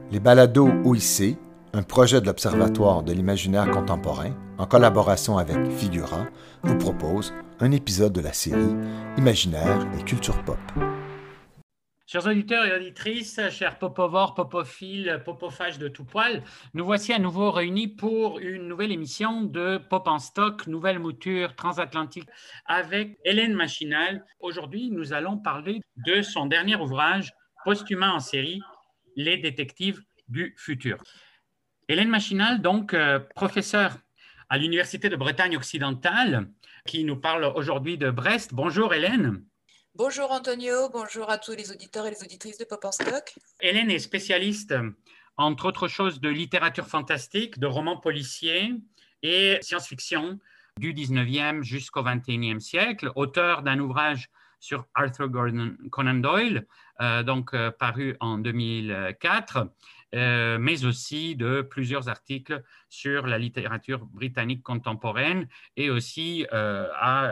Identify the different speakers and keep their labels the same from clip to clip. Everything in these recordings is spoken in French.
Speaker 1: Les balados OIC, un projet de l'Observatoire de l'imaginaire contemporain, en collaboration avec Figura, vous propose un épisode de la série Imaginaire et culture pop.
Speaker 2: Chers auditeurs et auditrices, chers popovores, popophiles, popophages de tout poil, nous voici à nouveau réunis pour une nouvelle émission de Pop en stock, nouvelle mouture transatlantique avec Hélène Machinal. Aujourd'hui, nous allons parler de son dernier ouvrage, posthument en série, Les détectives du futur. Hélène Machinal, donc professeure à l'Université de Bretagne occidentale, qui nous parle aujourd'hui de Brest. Bonjour Hélène.
Speaker 3: Bonjour Antonio, bonjour à tous les auditeurs et les auditrices de Pop en Stock.
Speaker 2: Hélène est spécialiste, entre autres choses, de littérature fantastique, de romans policiers et science-fiction du 19e jusqu'au 21e siècle, auteur d'un ouvrage sur Arthur Conan Doyle, paru en 2004, mais aussi de plusieurs articles sur la littérature britannique contemporaine et aussi a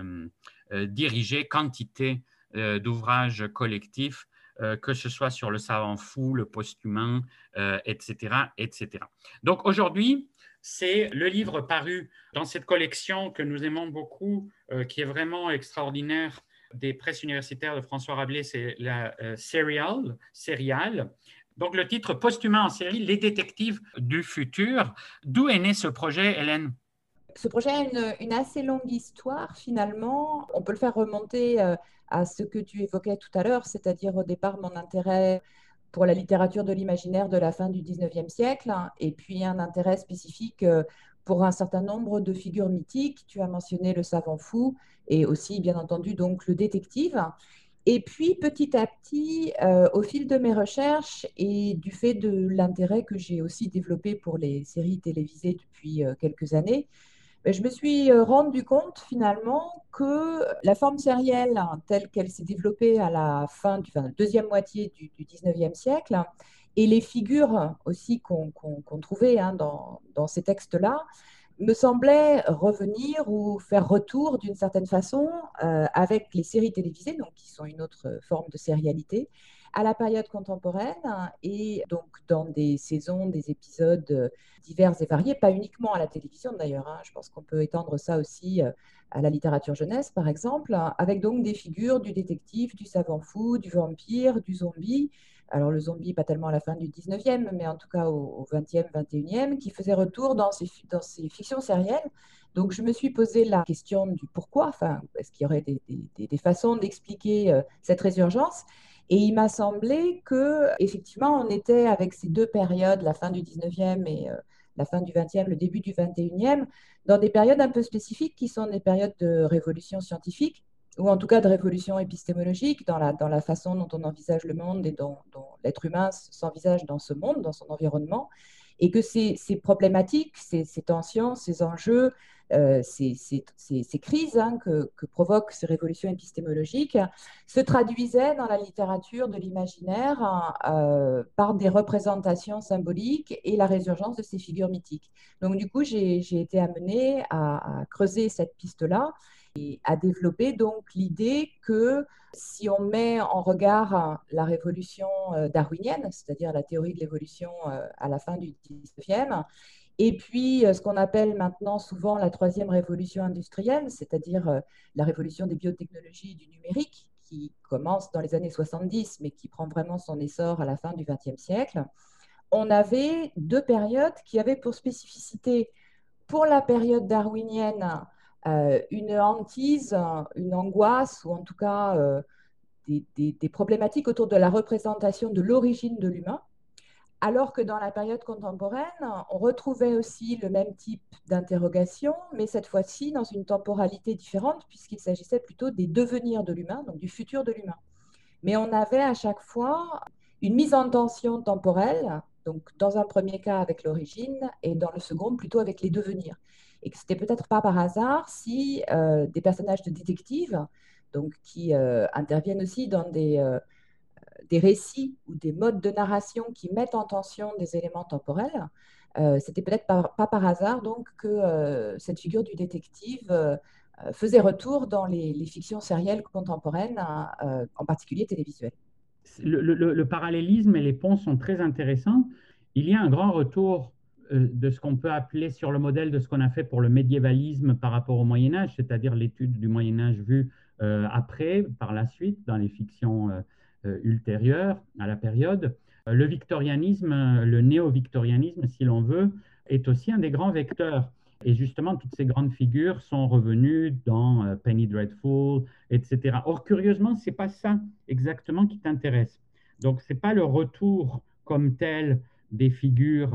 Speaker 2: dirigé quantité d'ouvrages collectifs, que ce soit sur le savant fou, le post-humain, etc., etc. Donc aujourd'hui, c'est le livre paru dans cette collection que nous aimons beaucoup, qui est vraiment extraordinaire, des presses universitaires de François Rabelais, c'est la Serial. Donc le titre posthument en série, Les détectives du futur. D'où est né ce projet, Hélène?
Speaker 3: Ce projet a une assez longue histoire finalement. On peut le faire remonter à ce que tu évoquais tout à l'heure, c'est-à-dire au départ mon intérêt pour la littérature de l'imaginaire de la fin du 19e siècle, et puis un intérêt spécifique pour un certain nombre de figures mythiques. Tu as mentionné le savant fou et aussi bien entendu donc le détective. Et puis, petit à petit, au fil de mes recherches et du fait de l'intérêt que j'ai aussi développé pour les séries télévisées depuis quelques années, je me suis rendu compte finalement que la forme sérielle telle qu'elle s'est développée à la deuxième moitié du 19e siècle et les figures aussi qu'on trouvait dans ces textes-là me semblaient revenir ou faire retour d'une certaine façon avec les séries télévisées, donc qui sont une autre forme de sérialité, à la période contemporaine et donc dans des saisons, des épisodes divers et variés, pas uniquement à la télévision d'ailleurs. Je pense qu'on peut étendre ça aussi à la littérature jeunesse par exemple, avec donc des figures du détective, du savant fou, du vampire, du zombie. Alors le zombie, pas tellement à la fin du 19e, mais en tout cas au 20e, 21e, qui faisait retour dans ces fictions sérielles. Donc je me suis posé la question du pourquoi, enfin, est-ce qu'il y aurait des façons d'expliquer cette résurgence? Et il m'a semblé que effectivement, on était avec ces deux périodes, la fin du 19e et la fin du 20e, le début du 21e, dans des périodes un peu spécifiques qui sont des périodes de révolution scientifique, ou en tout cas de révolution épistémologique dans la façon dont on envisage le monde et dont l'être humain s'envisage dans ce monde, dans son environnement, et que ces problématiques, ces tensions, ces enjeux, ces crises que provoquent ces révolutions épistémologiques se traduisaient dans la littérature de l'imaginaire par des représentations symboliques et la résurgence de ces figures mythiques. Donc du coup, j'ai été amenée à creuser cette piste-là et à développer donc l'idée que si on met en regard la révolution darwinienne, c'est-à-dire la théorie de l'évolution à la fin du 19e, et puis ce qu'on appelle maintenant souvent la troisième révolution industrielle, c'est-à-dire la révolution des biotechnologies et du numérique, qui commence dans les années 70, mais qui prend vraiment son essor à la fin du XXe siècle, on avait deux périodes qui avaient pour spécificité, pour la période darwinienne, une hantise, une angoisse, ou en tout cas des problématiques autour de la représentation de l'origine de l'humain, alors que dans la période contemporaine, on retrouvait aussi le même type d'interrogation, mais cette fois-ci dans une temporalité différente, puisqu'il s'agissait plutôt des devenirs de l'humain, donc du futur de l'humain. Mais on avait à chaque fois une mise en tension temporelle, donc dans un premier cas avec l'origine et dans le second plutôt avec les devenirs. Et que c'était peut-être pas par hasard si des personnages de détectives, donc qui interviennent aussi dans des récits ou des modes de narration qui mettent en tension des éléments temporels, c'était peut-être pas par hasard donc que cette figure du détective faisait retour dans les fictions sérielles contemporaines, en particulier télévisuelles.
Speaker 2: le parallélisme et les ponts sont très intéressants. Il y a un grand retour de ce qu'on peut appeler sur le modèle de ce qu'on a fait pour le médiévalisme par rapport au Moyen Âge, c'est-à-dire l'étude du Moyen Âge vue après, par la suite, dans les fictions ultérieures à la période. Le victorianisme, le néo-victorianisme, si l'on veut, est aussi un des grands vecteurs. Et justement, toutes ces grandes figures sont revenues dans Penny Dreadful, etc. Or, curieusement, ce n'est pas ça exactement qui t'intéresse. Donc, ce n'est pas le retour comme tel des figures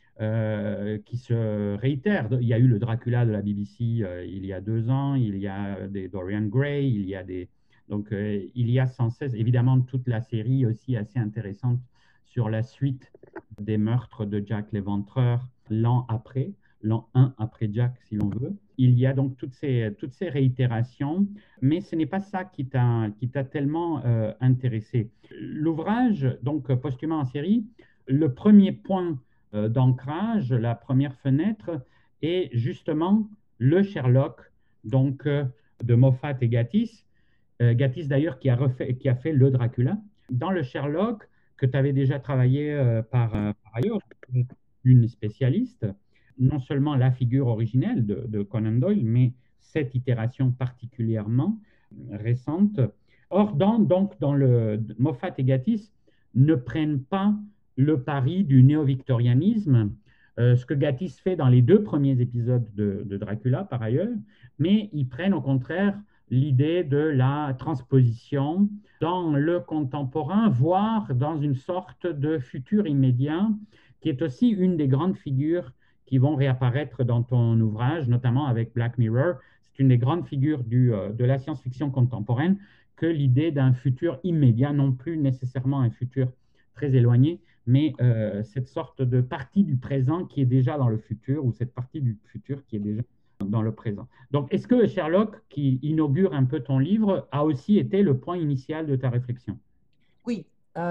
Speaker 2: qui se réitèrent. Il y a eu le Dracula de la BBC il y a 2 ans, il y a des Dorian Gray, il y a des... Donc, il y a sans cesse, évidemment, toute la série aussi assez intéressante sur la suite des meurtres de Jack l'Éventreur l'an après, l'an 1 après Jack, si l'on veut. Il y a donc toutes ces réitérations, mais ce n'est pas ça qui t'a tellement intéressé. L'ouvrage, donc posthumément en série, le premier point d'ancrage, la première fenêtre, est justement le Sherlock, donc de Moffat et Gatiss. Gatiss d'ailleurs qui a fait le Dracula. Dans le Sherlock, que tu avais déjà travaillé par ailleurs, une spécialiste, non seulement la figure originelle de Conan Doyle, mais cette itération particulièrement récente. Or, donc, dans le Moffat et Gatiss ne prennent pas le pari du néo-victorianisme, ce que Gatiss fait dans les 2 premiers épisodes de Dracula, par ailleurs, mais ils prennent au contraire l'idée de la transposition dans le contemporain, voire dans une sorte de futur immédiat, qui est aussi une des grandes figures qui vont réapparaître dans ton ouvrage, notamment avec Black Mirror. C'est une des grandes figures de la science-fiction contemporaine que l'idée d'un futur immédiat, non plus nécessairement un futur très éloigné, mais cette sorte de partie du présent qui est déjà dans le futur, ou cette partie du futur qui est déjà dans le présent. Donc, est-ce que Sherlock, qui inaugure un peu ton livre, a aussi été le point initial de ta réflexion?
Speaker 3: Oui,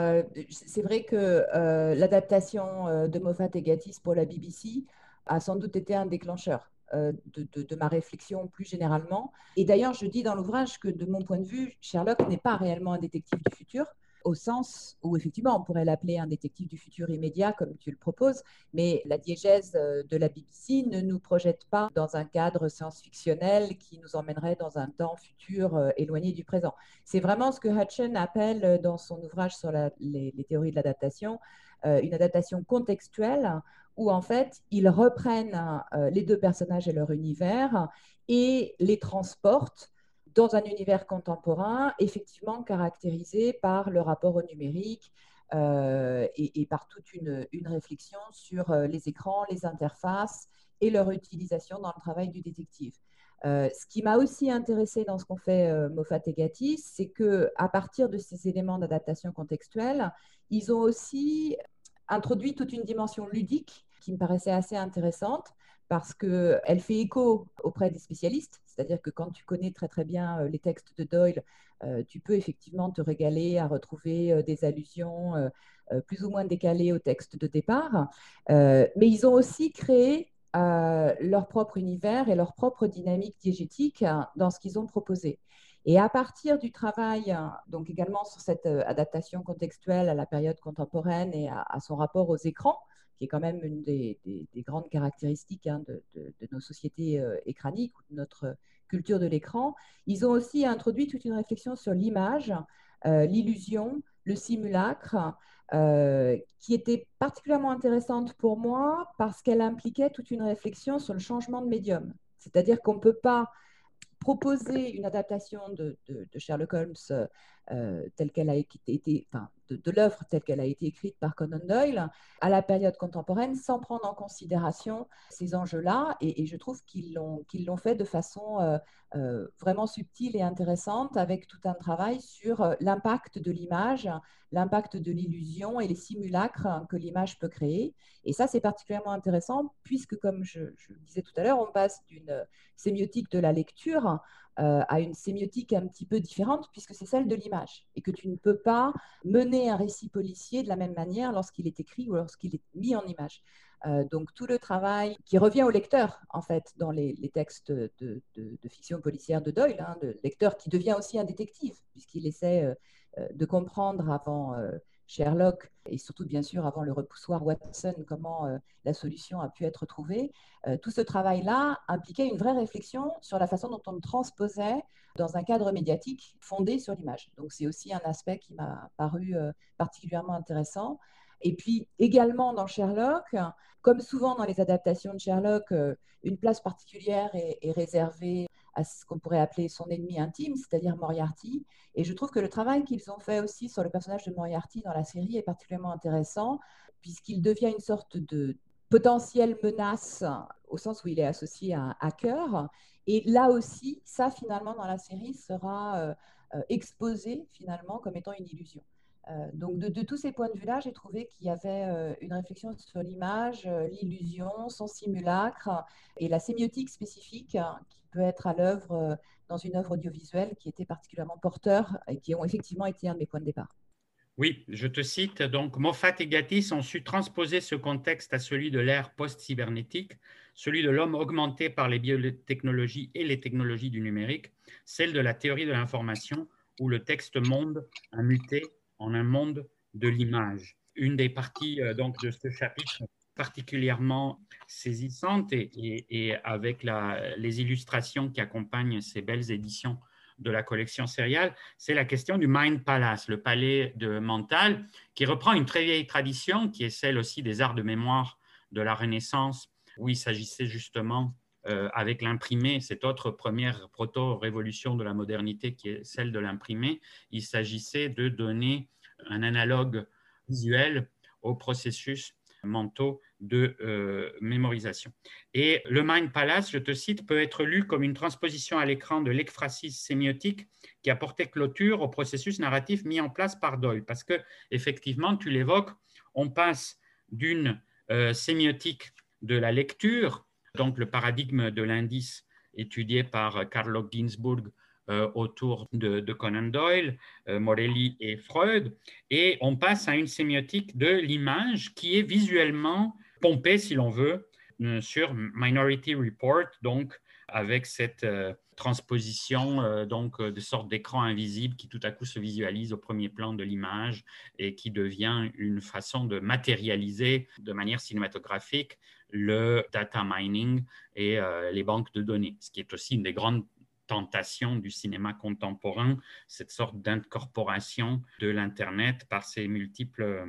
Speaker 3: c'est vrai que l'adaptation de Moffat et Gatiss pour la BBC a sans doute été un déclencheur de ma réflexion plus généralement. Et d'ailleurs, je dis dans l'ouvrage que de mon point de vue, Sherlock n'est pas réellement un détective du futur, au sens où effectivement on pourrait l'appeler un détective du futur immédiat comme tu le proposes, mais la diégèse de la BBC ne nous projette pas dans un cadre science-fictionnel qui nous emmènerait dans un temps futur éloigné du présent. C'est vraiment ce que Hutchins appelle dans son ouvrage sur les théories de l'adaptation, une adaptation contextuelle où en fait ils reprennent les 2 personnages et leur univers et les transportent dans un univers contemporain, effectivement caractérisé par le rapport au numérique et par toute une réflexion sur les écrans, les interfaces et leur utilisation dans le travail du détective. Ce qui m'a aussi intéressé dans ce qu'ont fait Moffat et Gatiss, c'est qu'à partir de ces éléments d'adaptation contextuelle, ils ont aussi introduit toute une dimension ludique qui me paraissait assez intéressante parce qu'elle fait écho auprès des spécialistes, c'est-à-dire que quand tu connais très très bien les textes de Doyle, tu peux effectivement te régaler à retrouver des allusions plus ou moins décalées au texte de départ, mais ils ont aussi créé leur propre univers et leur propre dynamique diégétique dans ce qu'ils ont proposé. Et à partir du travail, donc également sur cette adaptation contextuelle à la période contemporaine et à son rapport aux écrans, qui est quand même une des grandes caractéristiques de nos sociétés écraniques ou de notre culture de l'écran, ils ont aussi introduit toute une réflexion sur l'image, l'illusion, le simulacre, qui était particulièrement intéressante pour moi parce qu'elle impliquait toute une réflexion sur le changement de médium. C'est-à-dire qu'on ne peut pas proposer une adaptation de Sherlock Holmes telle qu'elle a été, enfin, de l'œuvre telle qu'elle a été écrite par Conan Doyle à la période contemporaine sans prendre en considération ces enjeux-là. Et je trouve qu'ils l'ont fait de façon vraiment subtile et intéressante avec tout un travail sur l'impact de l'image, l'impact de l'illusion et les simulacres que l'image peut créer. Et ça, c'est particulièrement intéressant puisque, comme je le disais tout à l'heure, on passe d'une sémiotique de la lecture à une sémiotique un petit peu différente puisque c'est celle de l'image et que tu ne peux pas mener un récit policier de la même manière lorsqu'il est écrit ou lorsqu'il est mis en image. Donc tout le travail qui revient au lecteur en fait dans les textes de fiction policière de Doyle, le lecteur qui devient aussi un détective puisqu'il essaie de comprendre avant Sherlock et surtout bien sûr avant le repoussoir Watson comment la solution a pu être trouvée. Tout ce travail-là impliquait une vraie réflexion sur la façon dont on transposait dans un cadre médiatique fondé sur l'image. Donc c'est aussi un aspect qui m'a paru particulièrement intéressant. Et puis également dans Sherlock, comme souvent dans les adaptations de Sherlock, une place particulière est réservée à ce qu'on pourrait appeler son ennemi intime, c'est-à-dire Moriarty. Et je trouve que le travail qu'ils ont fait aussi sur le personnage de Moriarty dans la série est particulièrement intéressant, puisqu'il devient une sorte de potentielle menace au sens où il est associé à un hacker. Et là aussi, ça finalement dans la série sera exposé finalement comme étant une illusion. Donc de tous ces points de vue-là, j'ai trouvé qu'il y avait une réflexion sur l'image, l'illusion, son simulacre et la sémiotique spécifique qui peut être à l'œuvre dans une œuvre audiovisuelle qui était particulièrement porteur et qui ont effectivement été un de mes points de départ.
Speaker 2: Oui, je te cite, donc Moffat et Gatiss ont su transposer ce contexte à celui de l'ère post-cybernétique, celui de l'homme augmenté par les biotechnologies et les technologies du numérique, celle de la théorie de l'information où le texte-monde a muté en un monde de l'image. Une des parties donc, de ce chapitre particulièrement saisissante et avec les illustrations qui accompagnent ces belles éditions de la collection sériale, c'est la question du Mind Palace, le palais de mental, qui reprend une très vieille tradition, qui est celle aussi des arts de mémoire de la Renaissance, où il s'agissait justement, avec l'imprimé, cette autre première proto-révolution de la modernité qui est celle de l'imprimé, il s'agissait de donner un analogue visuel au processus mentaux de mémorisation. Et le Mind Palace, je te cite, peut être lu comme une transposition à l'écran de l'ekphrasis sémiotique qui a porté clôture au processus narratif mis en place par Doyle. Parce que, effectivement, tu l'évoques, on passe d'une sémiotique de la lecture, donc le paradigme de l'indice étudié par Carlo Ginzburg autour de Conan Doyle, Morelli et Freud, et on passe à une sémiotique de l'image qui est visuellement pompée, si l'on veut, sur Minority Report, donc avec cette transposition donc, de sorte d'écran invisible qui tout à coup se visualise au premier plan de l'image et qui devient une façon de matérialiser de manière cinématographique le data mining et les banques de données, ce qui est aussi une des grandes tentation du cinéma contemporain, cette sorte d'incorporation de l'Internet par ses multiples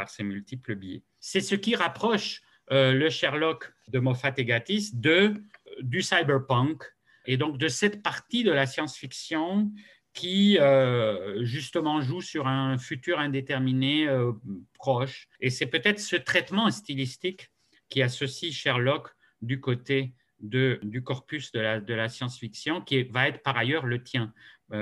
Speaker 2: biais. C'est ce qui rapproche le Sherlock de Moffat et Gatiss du cyberpunk et donc de cette partie de la science-fiction qui justement joue sur un futur indéterminé proche. Et c'est peut-être ce traitement stylistique qui associe Sherlock du côté du corpus de la science-fiction qui va être par ailleurs le tien.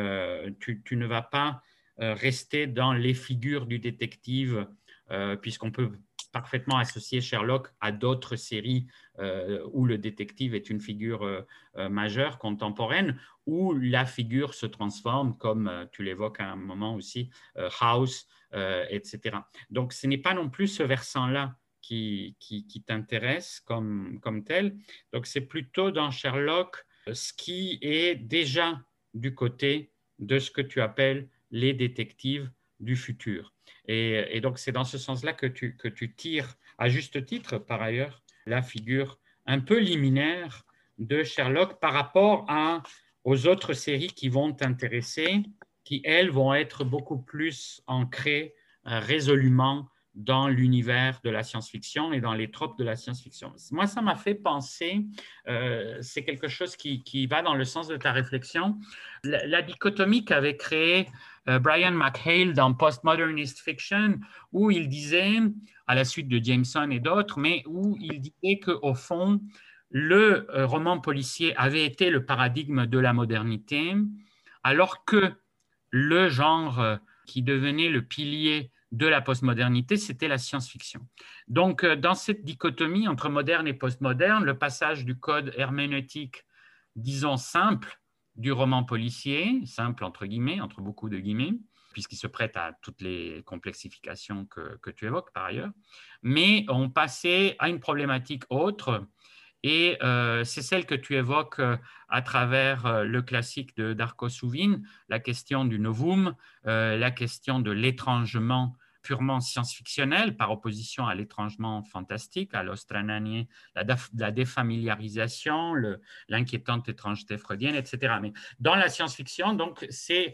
Speaker 2: Tu ne vas pas rester dans les figures du détective puisqu'on peut parfaitement associer Sherlock à d'autres séries où le détective est une figure majeure, contemporaine, où la figure se transforme, comme tu l'évoques à un moment aussi, House, etc. Donc, ce n'est pas non plus ce versant-là qui t'intéresse comme tel. Donc, c'est plutôt dans Sherlock ce qui est déjà du côté de ce que tu appelles les détectives du futur. Et donc, c'est dans ce sens-là que tu tires, à juste titre, par ailleurs, la figure un peu liminaire de Sherlock par rapport aux autres séries qui vont t'intéresser, qui, elles, vont être beaucoup plus ancrées résolument dans l'univers de la science-fiction et dans les tropes de la science-fiction. Moi, ça m'a fait penser, c'est quelque chose qui va dans le sens de ta réflexion, la dichotomie qu'avait créée Brian McHale dans Postmodernist Fiction, où il disait, à la suite de Jameson et d'autres, mais où il disait qu'au fond, le roman policier avait été le paradigme de la modernité, alors que le genre qui devenait le pilier de la postmodernité, c'était la science-fiction. Donc, dans cette dichotomie entre moderne et postmoderne, le passage du code herméneutique, disons, simple, du roman policier, simple entre guillemets, entre beaucoup de guillemets, puisqu'il se prête à toutes les complexifications que tu évoques par ailleurs, mais on passait à une problématique autre Et c'est celle que tu évoques à travers le classique de Darko Suvin, la question du novum, la question de l'étrangement purement science-fictionnel par opposition à l'étrangement fantastique, à l'ostrananie, la défamiliarisation, l'inquiétante étrangeté freudienne, etc. Mais dans la science-fiction, donc,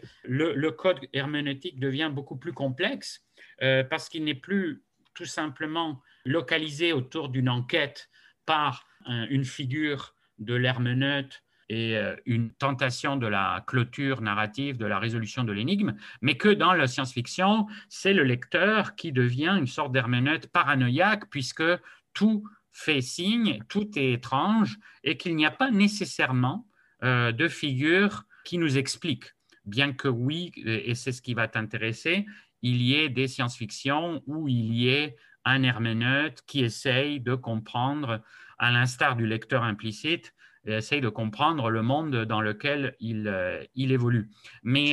Speaker 2: le code herméneutique devient beaucoup plus complexe parce qu'il n'est plus tout simplement localisé autour d'une enquête par une figure de l'herméneute et une tentation de la clôture narrative, de la résolution de l'énigme, mais que dans la science-fiction, c'est le lecteur qui devient une sorte d'herméneute paranoïaque puisque tout fait signe, tout est étrange et qu'il n'y a pas nécessairement de figure qui nous explique. Bien que oui, et c'est ce qui va t'intéresser, il y ait des science-fiction où il y ait un herméneute qui essaye de comprendre, à l'instar du lecteur implicite, essaye de comprendre le monde dans lequel il évolue. Mais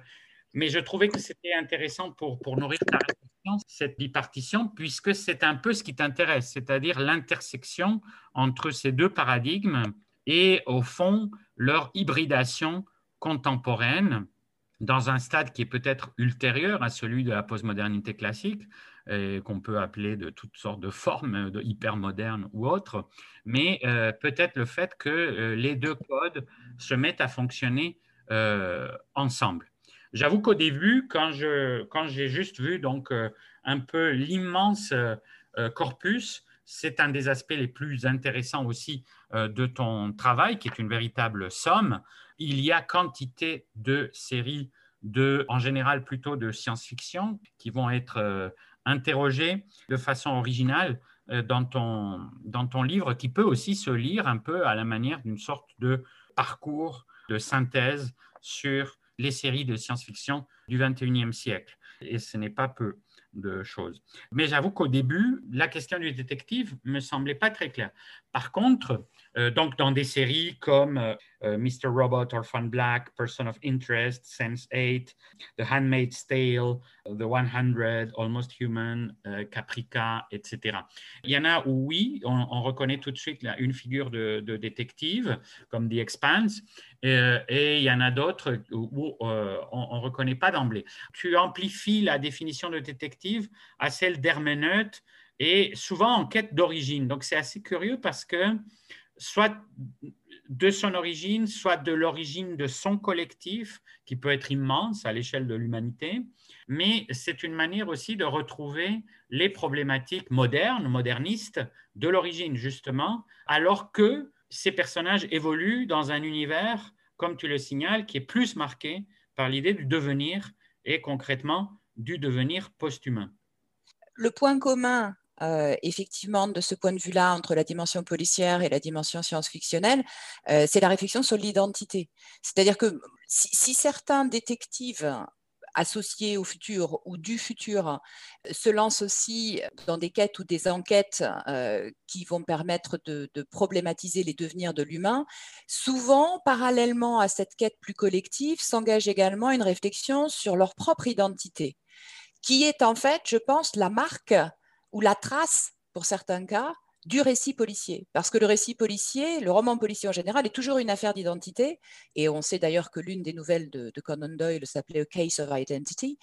Speaker 2: je trouvais que c'était intéressant pour nourrir ta réflexion, cette bipartition, puisque c'est un peu ce qui t'intéresse, c'est-à-dire l'intersection entre ces deux paradigmes et, au fond, leur hybridation contemporaine dans un stade qui est peut-être ultérieur à celui de la postmodernité classique, qu'on peut appeler de toutes sortes de formes, de hypermodernes ou autres, mais peut-être le fait que les deux codes se mettent à fonctionner ensemble. J'avoue qu'au début, quand j'ai juste vu donc, un peu l'immense corpus, c'est un des aspects les plus intéressants aussi de ton travail, qui est une véritable somme. Il y a quantité de séries en général plutôt de science-fiction, qui vont être interrogées de façon originale dans ton livre, qui peut aussi se lire un peu à la manière d'une sorte de parcours de synthèse sur les séries de science-fiction du XXIe siècle. Et ce n'est pas peu de choses. Mais j'avoue qu'au début, la question du détective ne me semblait pas très claire. Par contre, donc dans des séries comme Mr. Robot, Orphan Black, Person of Interest, Sense8, The Handmaid's Tale, The 100, Almost Human, Caprica, etc. Il y en a où, oui, on reconnaît tout de suite là, une figure de détective, comme The Expanse, et il y en a d'autres où on ne reconnaît pas d'emblée. Tu amplifies la définition de détective à celle d'herméneute et souvent en quête d'origine. Donc, c'est assez curieux parce que soit de son origine, soit de l'origine de son collectif, qui peut être immense à l'échelle de l'humanité, mais c'est une manière aussi de retrouver les problématiques modernes, modernistes, de l'origine, justement, alors que ces personnages évoluent dans un univers, comme tu le signales, qui est plus marqué par l'idée du devenir et concrètement du devenir post-humain.
Speaker 3: Le point commun, effectivement, de ce point de vue-là, entre la dimension policière et la dimension science-fictionnelle, c'est la réflexion sur l'identité. C'est-à-dire que si certains détectives associés au futur ou du futur se lancent aussi dans des quêtes ou des enquêtes qui vont permettre de problématiser les devenirs de l'humain, souvent, parallèlement à cette quête plus collective, s'engage également une réflexion sur leur propre identité, qui est en fait, je pense, la marque ou la trace, pour certains cas, du récit policier. Parce que le récit policier, le roman policier en général, est toujours une affaire d'identité. Et on sait d'ailleurs que l'une des nouvelles de Conan Doyle s'appelait A Case of Identity.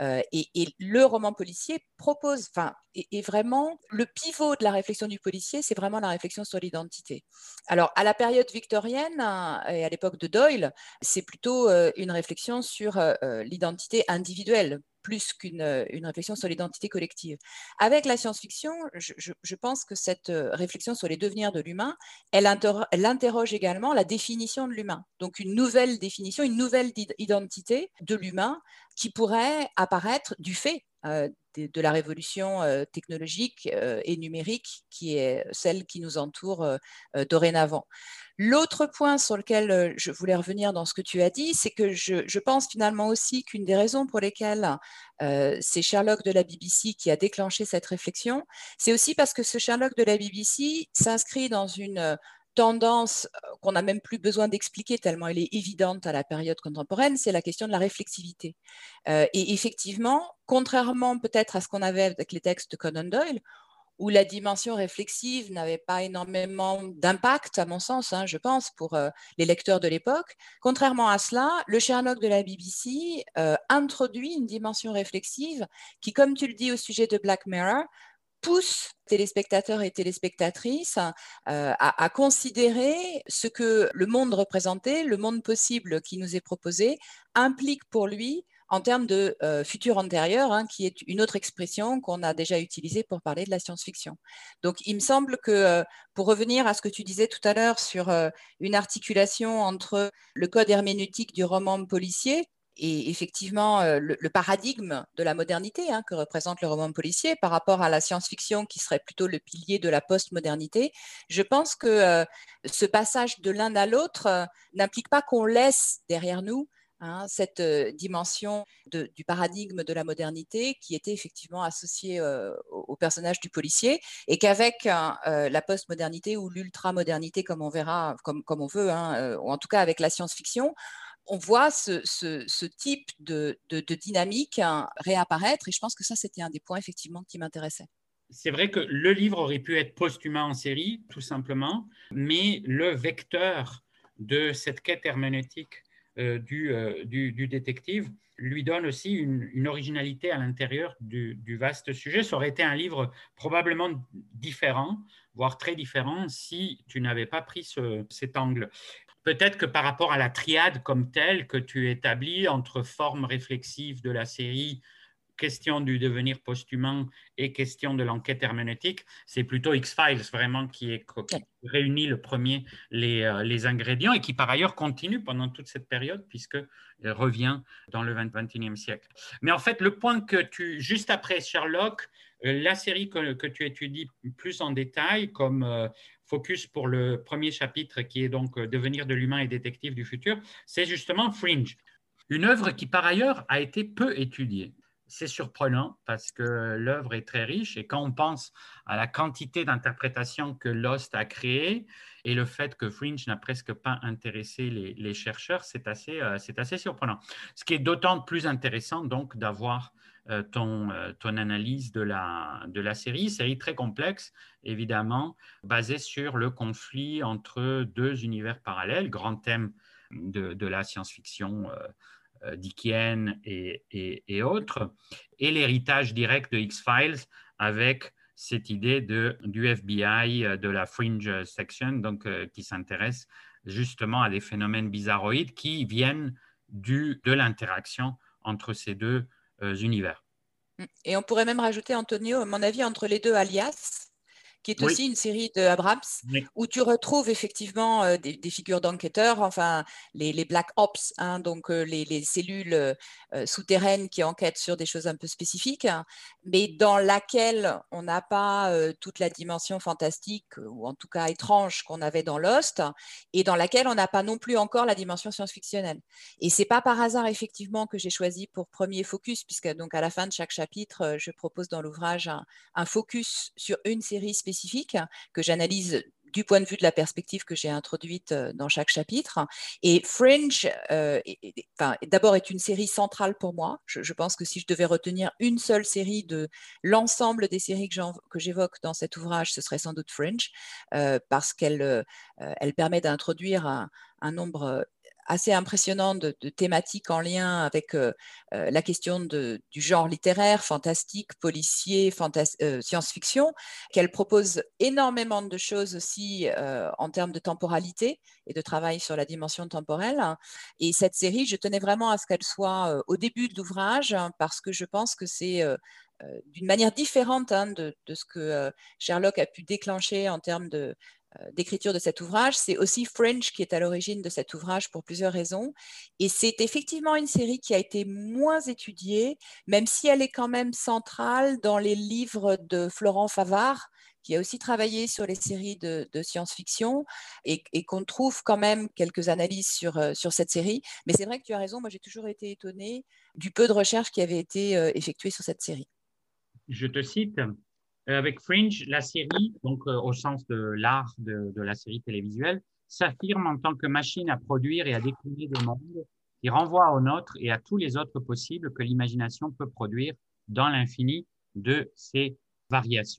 Speaker 3: Et le roman policier propose, est vraiment le pivot de la réflexion du policier, c'est vraiment la réflexion sur l'identité. Alors, à la période victorienne et à l'époque de Doyle, c'est plutôt une réflexion sur l'identité individuelle, plus qu'une réflexion sur l'identité collective. Avec la science-fiction, je pense que cette réflexion sur les devenirs de l'humain, elle interroge également la définition de l'humain. Donc une nouvelle définition, une nouvelle identité de l'humain qui pourrait apparaître du fait de la révolution technologique et numérique qui est celle qui nous entoure dorénavant. L'autre point sur lequel je voulais revenir dans ce que tu as dit, c'est que je pense finalement aussi qu'une des raisons pour lesquelles c'est Sherlock de la BBC qui a déclenché cette réflexion, c'est aussi parce que ce Sherlock de la BBC s'inscrit dans une tendance qu'on n'a même plus besoin d'expliquer tellement elle est évidente à la période contemporaine, c'est la question de la réflexivité. Et effectivement, contrairement peut-être à ce qu'on avait avec les textes de Conan Doyle,
Speaker 4: où la dimension réflexive n'avait pas énormément d'impact, à mon sens, je pense, pour les lecteurs de l'époque. Contrairement à cela, le Sherlock de la BBC introduit une dimension réflexive qui, comme tu le dis au sujet de Black Mirror, pousse téléspectateurs et téléspectatrices à considérer ce que le monde représenté, le monde possible qui nous est proposé, implique pour lui en termes de futur antérieur, qui est une autre expression qu'on a déjà utilisée pour parler de la science-fiction. Donc, il me semble que, pour revenir à ce que tu disais tout à l'heure sur une articulation entre le code herméneutique du roman policier et effectivement le paradigme de la modernité que représente le roman policier par rapport à la science-fiction qui serait plutôt le pilier de la post-modernité, je pense que ce passage de l'un à l'autre n'implique pas qu'on laisse derrière nous cette dimension du paradigme de la modernité qui était effectivement associée au personnage du policier, et qu'avec la post-modernité ou l'ultra-modernité, comme on verra, comme on veut, ou en tout cas avec la science-fiction, on voit ce type de dynamique réapparaître, et je pense que ça, c'était un des points effectivement qui m'intéressait.
Speaker 2: C'est vrai que le livre aurait pu être posthumément en série, tout simplement, mais le vecteur de cette quête herméneutique du détective lui donne aussi une originalité à l'intérieur du vaste sujet. Ça aurait été un livre probablement différent, voire très différent, si tu n'avais pas pris cet angle. Peut-être que par rapport à la triade comme telle que tu établis entre forme réflexive de la série, question du devenir posthumain et question de l'enquête herméneutique, c'est plutôt X-Files vraiment qui réunit les ingrédients et qui par ailleurs continue pendant toute cette période puisqu'il revient dans le 21e siècle. Mais en fait, le point que juste après Sherlock, la série que tu étudies plus en détail comme focus pour le premier chapitre qui est donc Devenir de l'humain et détective du futur, c'est justement Fringe. Une œuvre qui par ailleurs a été peu étudiée. C'est surprenant parce que l'œuvre est très riche et quand on pense à la quantité d'interprétations que Lost a créées et le fait que Fringe n'a presque pas intéressé les chercheurs, c'est assez surprenant. Ce qui est d'autant plus intéressant donc d'avoir ton analyse de la série très complexe, évidemment, basée sur le conflit entre deux univers parallèles, grand thème de la science-fiction Dickienne et autres, et l'héritage direct de X-Files avec cette idée du FBI, de la Fringe Section, donc, qui s'intéresse justement à des phénomènes bizarroïdes qui viennent de l'interaction entre ces deux univers.
Speaker 4: Et on pourrait même rajouter, Antonio, à mon avis, entre les deux, Alias, qui est aussi une série de Abrams, où tu retrouves effectivement des figures d'enquêteurs, enfin les Black Ops, donc les cellules souterraines qui enquêtent sur des choses un peu spécifiques, mais dans laquelle on n'a pas toute la dimension fantastique, ou en tout cas étrange qu'on avait dans Lost, et dans laquelle on n'a pas non plus encore la dimension science-fictionnelle. Et c'est pas par hasard effectivement que j'ai choisi pour premier focus, puisque donc à la fin de chaque chapitre, je propose dans l'ouvrage un focus sur une série spécifique que j'analyse du point de vue de la perspective que j'ai introduite dans chaque chapitre. Et Fringe, d'abord, est une série centrale pour moi. Je pense que si je devais retenir une seule série de l'ensemble des séries que j'évoque dans cet ouvrage, ce serait sans doute Fringe, parce qu'elle permet d'introduire un nombre assez impressionnant de thématiques en lien avec la question du genre littéraire, fantastique, policier, science-fiction, qu'elle propose énormément de choses aussi en termes de temporalité et de travail sur la dimension temporelle. Et cette série, je tenais vraiment à ce qu'elle soit au début de l'ouvrage, parce que je pense que c'est d'une manière différente de ce que Sherlock a pu déclencher en termes d'écriture de cet ouvrage. C'est aussi Fringe qui est à l'origine de cet ouvrage pour plusieurs raisons. Et c'est effectivement une série qui a été moins étudiée, même si elle est quand même centrale dans les livres de Florent Favard, qui a aussi travaillé sur les séries de science-fiction et qu'on trouve quand même quelques analyses sur cette série. Mais c'est vrai que tu as raison, moi j'ai toujours été étonnée du peu de recherches qui avaient été effectuées sur cette série.
Speaker 2: Je te cite, avec Fringe, la série, donc au sens de l'art de la série télévisuelle, s'affirme en tant que machine à produire et à décliner le monde qui renvoie au nôtre et à tous les autres possibles que l'imagination peut produire dans l'infini de ses variations.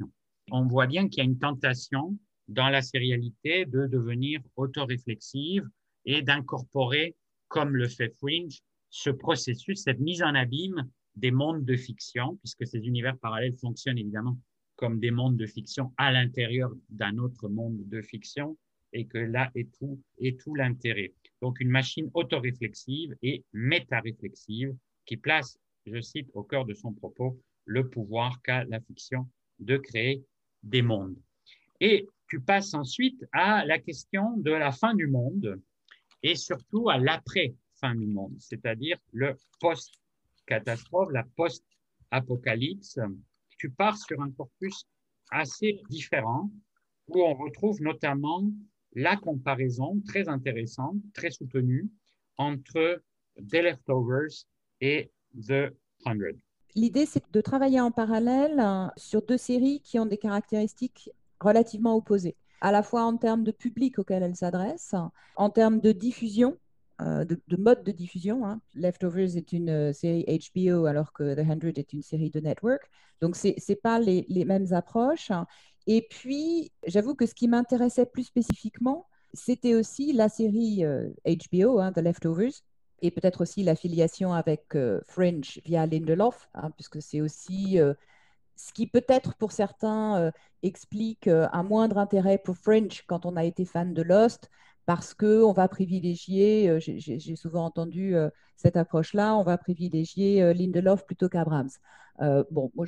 Speaker 2: On voit bien qu'il y a une tentation dans la sérialité de devenir autoréflexive et d'incorporer, comme le fait Fringe, ce processus, cette mise en abîme des mondes de fiction, puisque ces univers parallèles fonctionnent évidemment comme des mondes de fiction à l'intérieur d'un autre monde de fiction, et que là est tout l'intérêt. Donc une machine autoréflexive et métaréflexive qui place, je cite, au cœur de son propos, le pouvoir qu'a la fiction de créer des mondes. Et tu passes ensuite à la question de la fin du monde et surtout à l'après-fin du monde, c'est-à-dire le post-catastrophe, la post-apocalypse. Tu pars sur un corpus assez différent où on retrouve notamment la comparaison très intéressante, très soutenue entre The Leftovers et The 100.
Speaker 3: L'idée, c'est de travailler en parallèle sur deux séries qui ont des caractéristiques relativement opposées, à la fois en termes de public auquel elles s'adressent, en termes de diffusion, de mode de diffusion. Leftovers est une série HBO alors que The 100 est une série de network. Donc, ce n'est pas les mêmes approches. Et puis, j'avoue que ce qui m'intéressait plus spécifiquement, c'était aussi la série HBO, The Leftovers, et peut-être aussi l'affiliation avec Fringe via Lindelof, puisque c'est aussi ce qui peut-être pour certains explique un moindre intérêt pour Fringe quand on a été fan de Lost, parce qu'on va privilégier, j'ai souvent entendu cette approche-là, on va privilégier Lindelof plutôt qu'Abrams. Bon, moi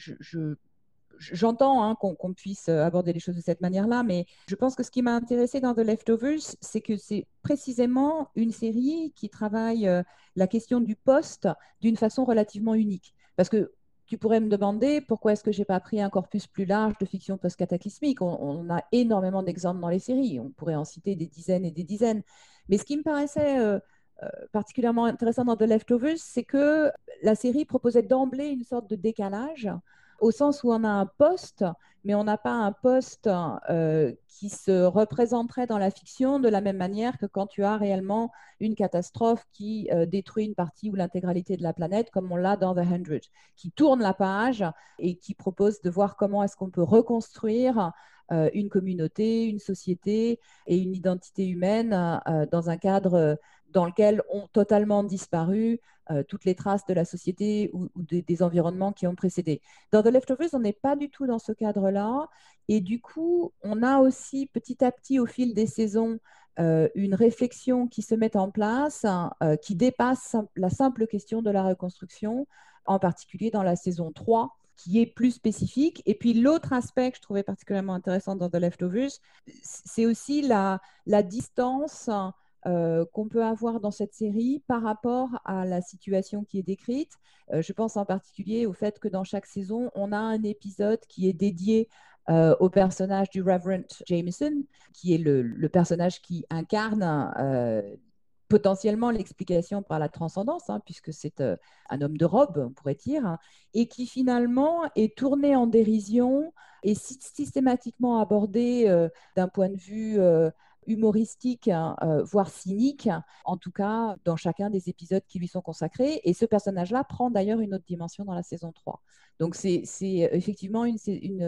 Speaker 3: j'entends qu'on puisse aborder les choses de cette manière-là, mais je pense que ce qui m'a intéressé dans The Leftovers, c'est que c'est précisément une série qui travaille la question du poste d'une façon relativement unique. Parce que tu pourrais me demander pourquoi est-ce que je n'ai pas pris un corpus plus large de fiction post-cataclysmique. On a énormément d'exemples dans les séries. On pourrait en citer des dizaines et des dizaines. Mais ce qui me paraissait particulièrement intéressant dans The Leftovers, c'est que la série proposait d'emblée une sorte de décalage au sens où on a un poste, mais on n'a pas un poste qui se représenterait dans la fiction de la même manière que quand tu as réellement une catastrophe qui détruit une partie ou l'intégralité de la planète, comme on l'a dans The 100, qui tourne la page et qui propose de voir comment est-ce qu'on peut reconstruire une communauté, une société et une identité humaine dans un cadre dans lequel ont totalement disparu toutes les traces de la société ou des environnements qui ont précédé. Dans The Leftovers, on n'est pas du tout dans ce cadre-là. Et du coup, on a aussi petit à petit, au fil des saisons, une réflexion qui se met en place, qui dépasse la simple question de la reconstruction, en particulier dans la saison 3, qui est plus spécifique. Et puis l'autre aspect que je trouvais particulièrement intéressant dans The Leftovers, c'est aussi la distance qu'on peut avoir dans cette série par rapport à la situation qui est décrite. Je pense en particulier au fait que dans chaque saison, on a un épisode qui est dédié au personnage du Reverend Jameson, qui est le personnage qui incarne potentiellement l'explication par la transcendance, puisque c'est un homme de robe, on pourrait dire, et qui finalement est tourné en dérision et systématiquement abordé d'un point de vue humoristique, voire cynique, en tout cas dans chacun des épisodes qui lui sont consacrés. Et ce personnage-là prend d'ailleurs une autre dimension dans la saison 3. Donc c'est effectivement une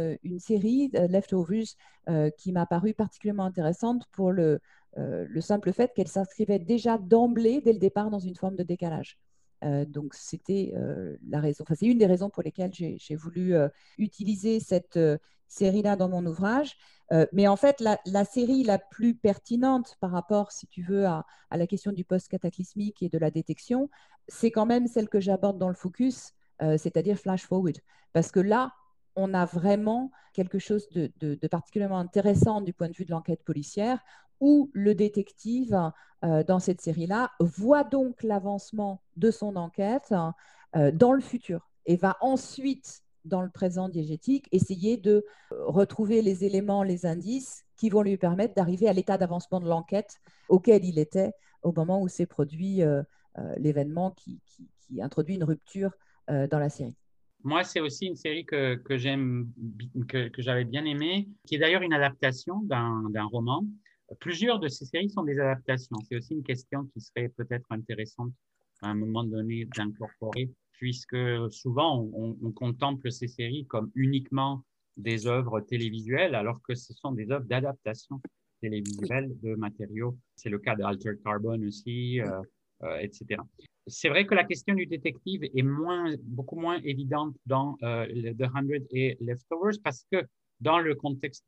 Speaker 3: série, Leftovers, qui m'a paru particulièrement intéressante pour le simple fait qu'elle s'inscrivait déjà d'emblée, dès le départ, dans une forme de décalage. Donc c'était la raison, c'est une des raisons pour lesquelles j'ai voulu utiliser cette série-là dans mon ouvrage. Mais en fait, la série la plus pertinente par rapport, si tu veux, à la question du post-cataclysmique et de la détection, c'est quand même celle que j'aborde dans le focus, c'est-à-dire Flash Forward. Parce que là, on a vraiment quelque chose de particulièrement intéressant du point de vue de l'enquête policière, où le détective, dans cette série-là, voit donc l'avancement de son enquête dans le futur et va ensuite, dans le présent diégétique, essayer de retrouver les éléments, les indices qui vont lui permettre d'arriver à l'état d'avancement de l'enquête auquel il était au moment où s'est produit l'événement qui introduit une rupture dans la série.
Speaker 2: Moi, c'est aussi une série que j'aime, que j'avais bien aimée, qui est d'ailleurs une adaptation d'un roman. Plusieurs de ces séries sont des adaptations. C'est aussi une question qui serait peut-être intéressante à un moment donné d'incorporer, puisque souvent on contemple ces séries comme uniquement des œuvres télévisuelles, alors que ce sont des œuvres d'adaptation télévisuelle de matériaux. C'est le cas de Altered Carbon aussi, etc. C'est vrai que la question du détective est beaucoup moins évidente dans The 100 et Leftovers parce que dans le contexte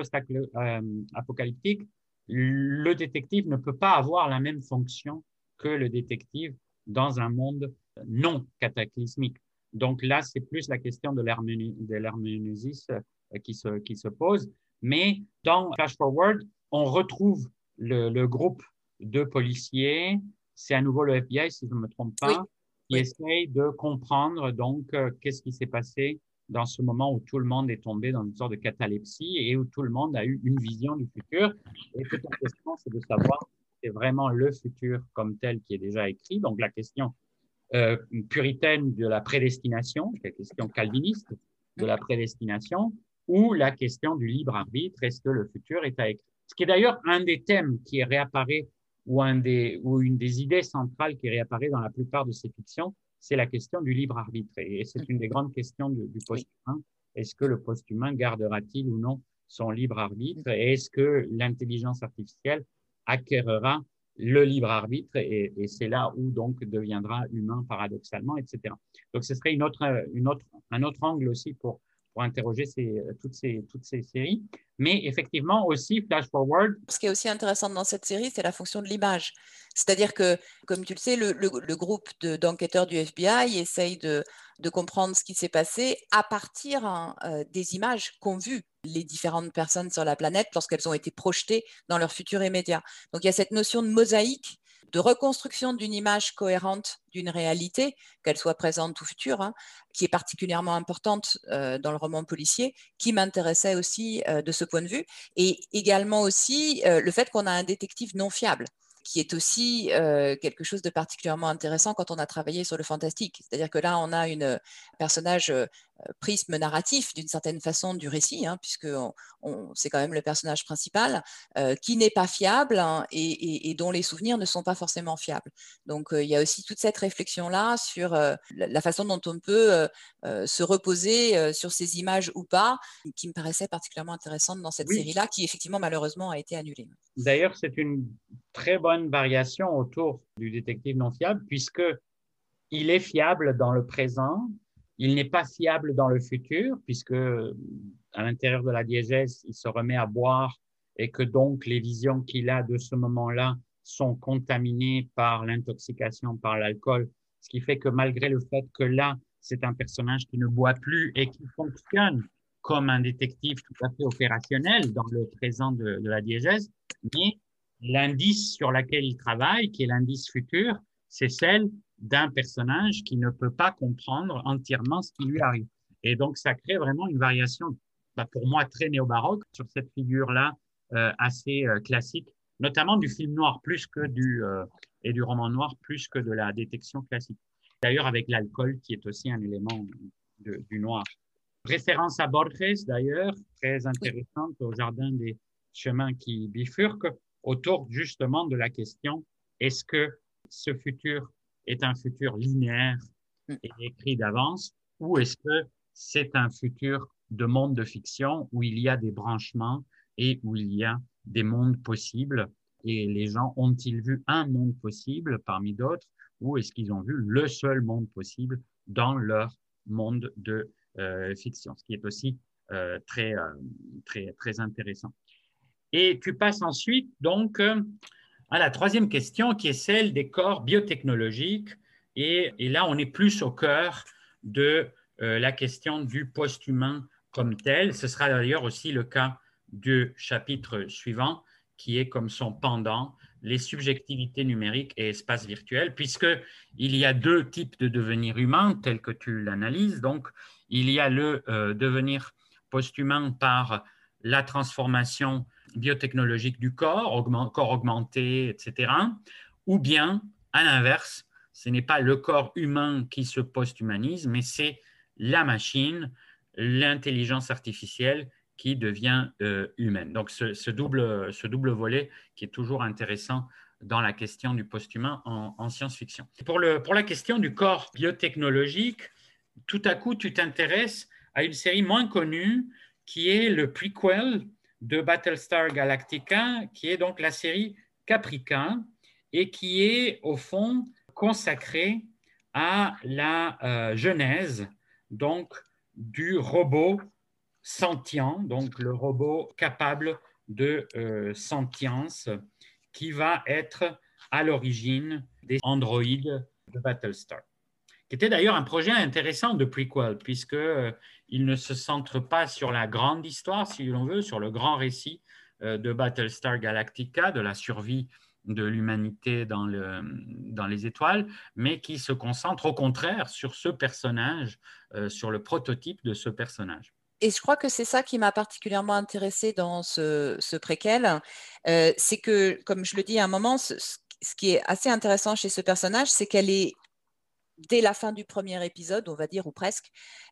Speaker 2: post-apocalyptique, le détective ne peut pas avoir la même fonction que le détective dans un monde non cataclysmique. Donc là, c'est plus la question de l'herméneusis qui se pose. Mais dans Flash Forward, on retrouve le groupe de policiers. C'est à nouveau le FBI, si je ne me trompe pas, qui essaye de comprendre donc qu'est-ce qui s'est passé dans ce moment où tout le monde est tombé dans une sorte de catalepsie et où tout le monde a eu une vision du futur. Et toute la question, c'est de savoir si c'est vraiment le futur comme tel qui est déjà écrit. Donc la question puritaine de la prédestination, la question calviniste de la prédestination, ou la question du libre arbitre, est-ce que le futur est à écrire? Ce qui est d'ailleurs un des thèmes qui réapparaît ou une des idées centrales qui réapparaît dans la plupart de ces fictions, c'est la question du libre arbitre. Et c'est une des grandes questions du post-humain. Est-ce que le post-humain gardera-t-il ou non son libre arbitre? Et est-ce que l'intelligence artificielle acquérera le libre arbitre? Et c'est là où donc deviendra humain paradoxalement, etc. Donc ce serait un autre angle aussi pour interroger toutes ces séries. Mais effectivement, aussi, Flash Forward.
Speaker 4: Ce qui est aussi intéressant dans cette série, c'est la fonction de l'image. C'est-à-dire que, comme tu le sais, le groupe d'enquêteurs du FBI essaye de comprendre ce qui s'est passé à partir des images qu'ont vues les différentes personnes sur la planète lorsqu'elles ont été projetées dans leur futur immédiat. Donc, il y a cette notion de mosaïque, de reconstruction d'une image cohérente d'une réalité, qu'elle soit présente ou future, qui est particulièrement importante dans le roman policier, qui m'intéressait aussi de ce point de vue, et également aussi le fait qu'on a un détective non fiable, qui est aussi quelque chose de particulièrement intéressant quand on a travaillé sur le fantastique. C'est-à-dire que là, on a un personnage prisme narratif d'une certaine façon du récit, puisque c'est quand même le personnage principal, qui n'est pas fiable et dont les souvenirs ne sont pas forcément fiables. Donc, il y a aussi toute cette réflexion-là sur la façon dont on peut se reposer sur ces images ou pas, qui me paraissait particulièrement intéressante dans cette série-là, qui effectivement, malheureusement, a été annulée.
Speaker 2: D'ailleurs, c'est une très bonne variation autour du détective non fiable, puisqu'il est fiable dans le présent, il n'est pas fiable dans le futur, puisque à l'intérieur de la diégèse, il se remet à boire et que donc les visions qu'il a de ce moment-là sont contaminées par l'intoxication, par l'alcool, ce qui fait que malgré le fait que là, c'est un personnage qui ne boit plus et qui fonctionne comme un détective tout à fait opérationnel dans le présent de la diégèse, mais l'indice sur lequel il travaille, qui est l'indice futur, c'est celle d'un personnage qui ne peut pas comprendre entièrement ce qui lui arrive. Et donc, ça crée vraiment une variation, pour moi, très néo-baroque sur cette figure-là, assez classique, notamment du film noir et du roman noir plus que de la détection classique. D'ailleurs, avec l'alcool, qui est aussi un élément du noir. Référence à Borges, d'ailleurs, très intéressante au Jardin des chemins qui bifurquent, autour justement de la question, est-ce que ce futur est un futur linéaire et écrit d'avance, ou est-ce que c'est un futur de monde de fiction où il y a des branchements et où il y a des mondes possibles, et les gens ont-ils vu un monde possible parmi d'autres, ou est-ce qu'ils ont vu le seul monde possible dans leur monde de fiction, ce qui est aussi très intéressant. Et tu passes ensuite donc à la troisième question, qui est celle des corps biotechnologiques. Et là, on est plus au cœur de la question du post-humain comme tel. Ce sera d'ailleurs aussi le cas du chapitre suivant, qui est comme son pendant, les subjectivités numériques et espaces virtuels, puisqu'il y a deux types de devenir humain, tels que tu l'analyses. Donc, il y a le devenir post-humain par la transformation biotechnologique du corps, corps augmenté, etc. Ou bien, à l'inverse, ce n'est pas le corps humain qui se post-humanise, mais c'est la machine, l'intelligence artificielle qui devient humaine. Donc, ce double volet qui est toujours intéressant dans la question du post-humain en science-fiction. Pour la question du corps biotechnologique, tout à coup, tu t'intéresses à une série moins connue qui est le prequel de Battlestar Galactica, qui est donc la série Caprica, et qui est au fond consacré à la genèse donc, du robot sentient, donc le robot capable de sentience, qui va être à l'origine des androïdes de Battlestar, qui était d'ailleurs un projet intéressant de prequel, puisqu'il ne se centre pas sur la grande histoire, si l'on veut, sur le grand récit de Battlestar Galactica, de la survie de l'humanité dans les étoiles, mais qui se concentre au contraire sur ce personnage, sur le prototype de ce personnage.
Speaker 4: Et je crois que c'est ça qui m'a particulièrement intéressée dans ce préquel. C'est que, comme je le dis à un moment, ce qui est assez intéressant chez ce personnage, c'est qu'elle est, dès la fin du premier épisode, on va dire, ou presque,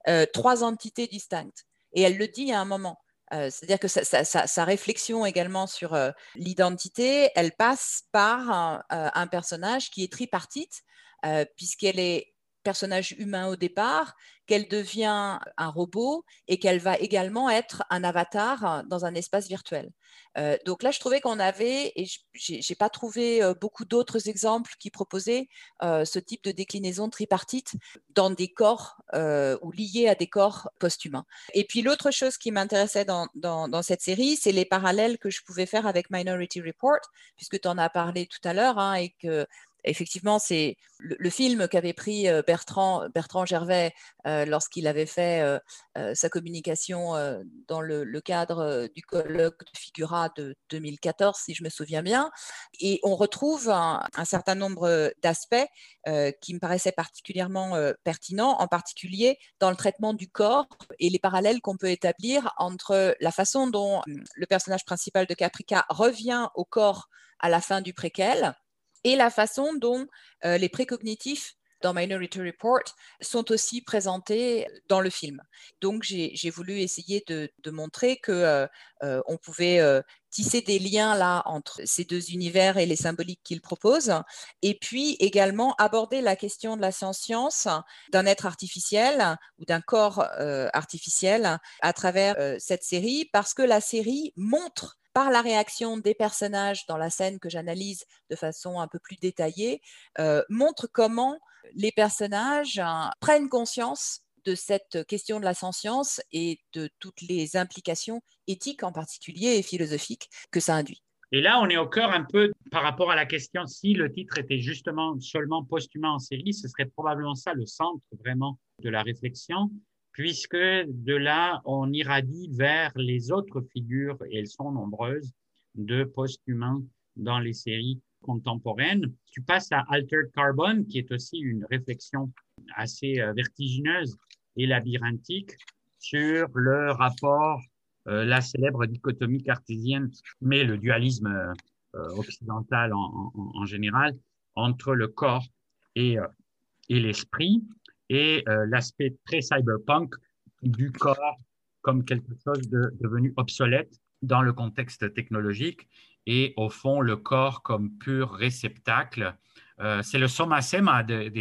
Speaker 4: 3 entités distinctes. Et elle le dit à un moment. C'est-à-dire que sa réflexion également sur l'identité, elle passe par un personnage qui est tripartite, puisqu'elle est personnage humain au départ, qu'elle devient un robot et qu'elle va également être un avatar dans un espace virtuel. Donc là, je trouvais qu'on avait, et je n'ai pas trouvé beaucoup d'autres exemples qui proposaient ce type de déclinaison tripartite dans des corps ou liés à des corps post-humains. Et puis l'autre chose qui m'intéressait dans cette série, c'est les parallèles que je pouvais faire avec Minority Report, puisque tu en as parlé tout à l'heure, hein, et que effectivement, c'est le film qu'avait pris Bertrand Gervais lorsqu'il avait fait sa communication dans le cadre du colloque de Figura de 2014, si je me souviens bien. Et on retrouve un certain nombre d'aspects qui me paraissaient particulièrement pertinents, en particulier dans le traitement du corps et les parallèles qu'on peut établir entre la façon dont le personnage principal de Caprica revient au corps à la fin du préquel, et la façon dont les précognitifs dans Minority Report sont aussi présentés dans le film. Donc, j'ai voulu essayer de montrer qu'on pouvait tisser des liens là entre ces deux univers et les symboliques qu'il propose, et puis également aborder la question de la science d'un être artificiel ou d'un corps artificiel à travers cette série, parce que la série montre par la réaction des personnages dans la scène que j'analyse de façon un peu plus détaillée, montre comment les personnages prennent conscience de cette question de la sentience et de toutes les implications éthiques en particulier et philosophiques que ça induit.
Speaker 2: Et là, on est au cœur un peu par rapport à la question si le titre était justement seulement posthument en série, ce serait probablement ça le centre vraiment de la réflexion, puisque de là, on irradie vers les autres figures, et elles sont nombreuses, de post-humains dans les séries contemporaines. Tu passes à Altered Carbon, qui est aussi une réflexion assez vertigineuse et labyrinthique sur le rapport, la célèbre dichotomie cartésienne, mais le dualisme occidental en général, entre le corps et l'esprit, et l'aspect très cyberpunk du corps comme quelque chose de devenu obsolète dans le contexte technologique, et au fond le corps comme pur réceptacle. C'est le soma sema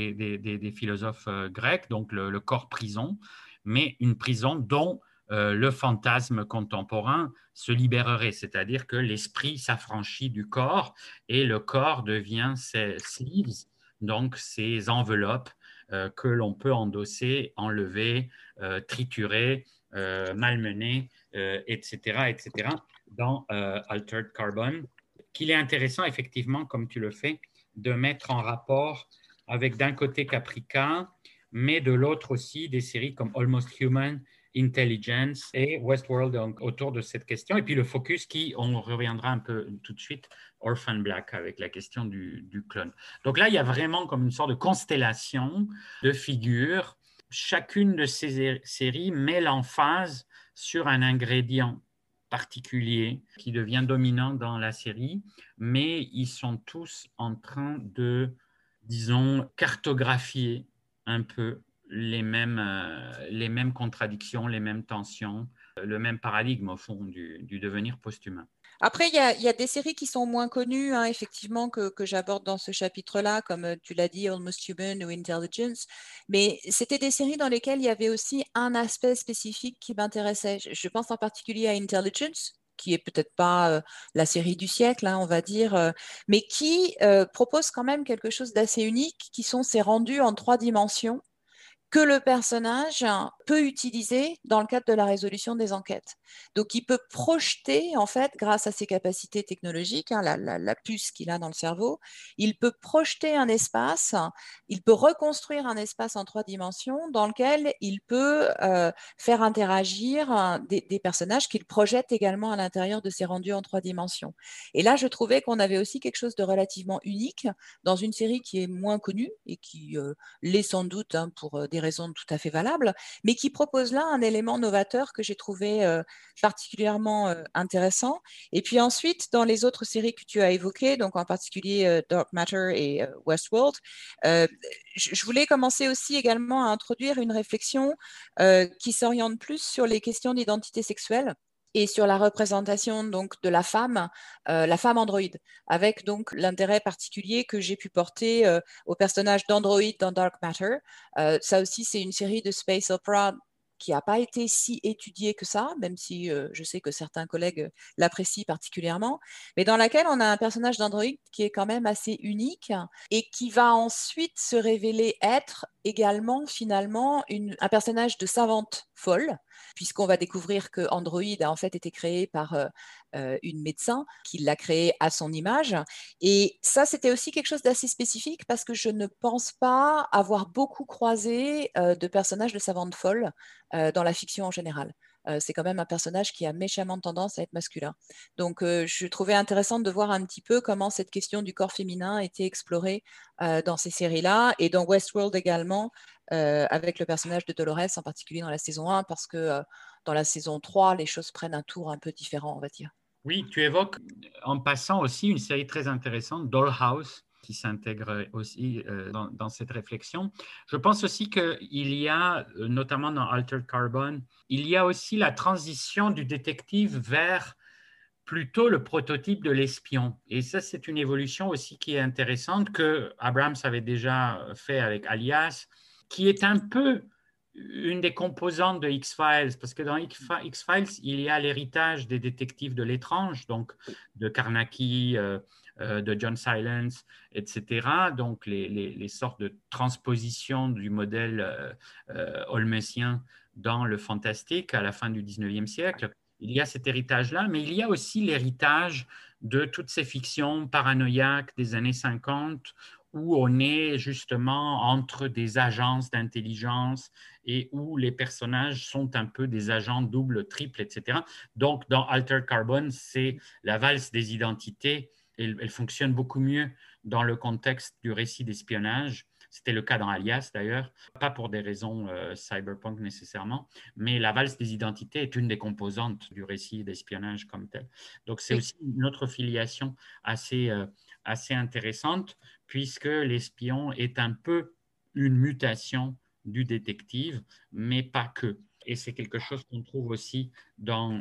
Speaker 2: des philosophes grecs, donc le corps prison, mais une prison dont le fantasme contemporain se libérerait, c'est-à-dire que l'esprit s'affranchit du corps et le corps devient ses sleeves, donc ces enveloppes que l'on peut endosser, enlever, triturer, malmener, etc., etc., dans Altered Carbon, qu'il est intéressant, effectivement, comme tu le fais, de mettre en rapport avec d'un côté Caprica, mais de l'autre aussi des séries comme Almost Human, Intelligence et Westworld, donc, autour de cette question. Et puis le focus on reviendra un peu tout de suite, Orphan Black, avec la question du clone. Donc là, il y a vraiment comme une sorte de constellation de figures. Chacune de ces séries met l'emphase sur un ingrédient particulier qui devient dominant dans la série, mais ils sont tous en train de, disons, cartographier un peu les mêmes contradictions, les mêmes tensions, le même paradigme au fond du devenir post-humain.
Speaker 4: Après, il y a des séries qui sont moins connues, hein, effectivement, que j'aborde dans ce chapitre-là, comme tu l'as dit, Almost Human ou Intelligence. Mais c'était des séries dans lesquelles il y avait aussi un aspect spécifique qui m'intéressait. Je pense en particulier à Intelligence, qui est peut-être pas la série du siècle, hein, on va dire, mais qui propose quand même quelque chose d'assez unique, qui sont ces rendus en 3 dimensions que le personnage peut utiliser dans le cadre de la résolution des enquêtes. Donc, il peut projeter, en fait, grâce à ses capacités technologiques, hein, la puce qu'il a dans le cerveau, il peut projeter un espace, il peut reconstruire un espace en 3 dimensions dans lequel il peut faire interagir des personnages qu'il projette également à l'intérieur de ces rendus en 3 dimensions. Et là, je trouvais qu'on avait aussi quelque chose de relativement unique dans une série qui est moins connue et qui l'est sans doute, hein, pour des raisons tout à fait valables, mais qui propose là un élément novateur que j'ai trouvé particulièrement intéressant. Et puis ensuite, dans les autres séries que tu as évoquées, donc en particulier Dark Matter et Westworld, je voulais commencer aussi également à introduire une réflexion qui s'oriente plus sur les questions d'identité sexuelle et sur la représentation donc de la femme androïde, avec donc l'intérêt particulier que j'ai pu porter au personnage d'androïde dans Dark Matter. Ça aussi, c'est une série de space opera qui n'a pas été si étudiée que ça, même si je sais que certains collègues l'apprécient particulièrement, mais dans laquelle on a un personnage d'androïde qui est quand même assez unique et qui va ensuite se révéler être également finalement un personnage de savante folle, puisqu'on va découvrir que Android a en fait été créé par une médecin qui l'a créé à son image. Et ça, c'était aussi quelque chose d'assez spécifique parce que je ne pense pas avoir beaucoup croisé de personnages de savantes folles dans la fiction en général. C'est quand même un personnage qui a méchamment tendance à être masculin. Donc, je trouvais intéressant de voir un petit peu comment cette question du corps féminin était explorée dans ces séries-là et dans Westworld également, avec le personnage de Dolores, en particulier dans la saison 1, parce que dans la saison 3, les choses prennent un tour un peu différent, on va dire.
Speaker 2: Oui, tu évoques en passant aussi une série très intéressante, Dollhouse, qui s'intègre aussi dans cette réflexion. Je pense aussi qu'il y a, notamment dans Altered Carbon, il y a aussi la transition du détective vers plutôt le prototype de l'espion. Et ça, c'est une évolution aussi qui est intéressante, que Abrams avait déjà fait avec Alias, qui est un peu une des composantes de X-Files, parce que dans X-Files, il y a l'héritage des détectives de l'étrange, donc de Carnacki, de John Silence, etc. Donc les sortes de transpositions du modèle holmesien dans le fantastique à la fin du 19e siècle. Il y a cet héritage-là, mais il y a aussi l'héritage de toutes ces fictions paranoïaques des années 50 où on est justement entre des agences d'intelligence et où les personnages sont un peu des agents double, triple, etc. Donc, dans Altered Carbon, c'est la valse des identités. Elle fonctionne beaucoup mieux dans le contexte du récit d'espionnage. C'était le cas dans Alias, d'ailleurs, pas pour des raisons cyberpunk nécessairement, mais la valse des identités est une des composantes du récit d'espionnage comme tel. Donc, c'est aussi une autre filiation assez intéressante, puisque l'espion est un peu une mutation du détective, mais pas que. Et c'est quelque chose qu'on trouve aussi dans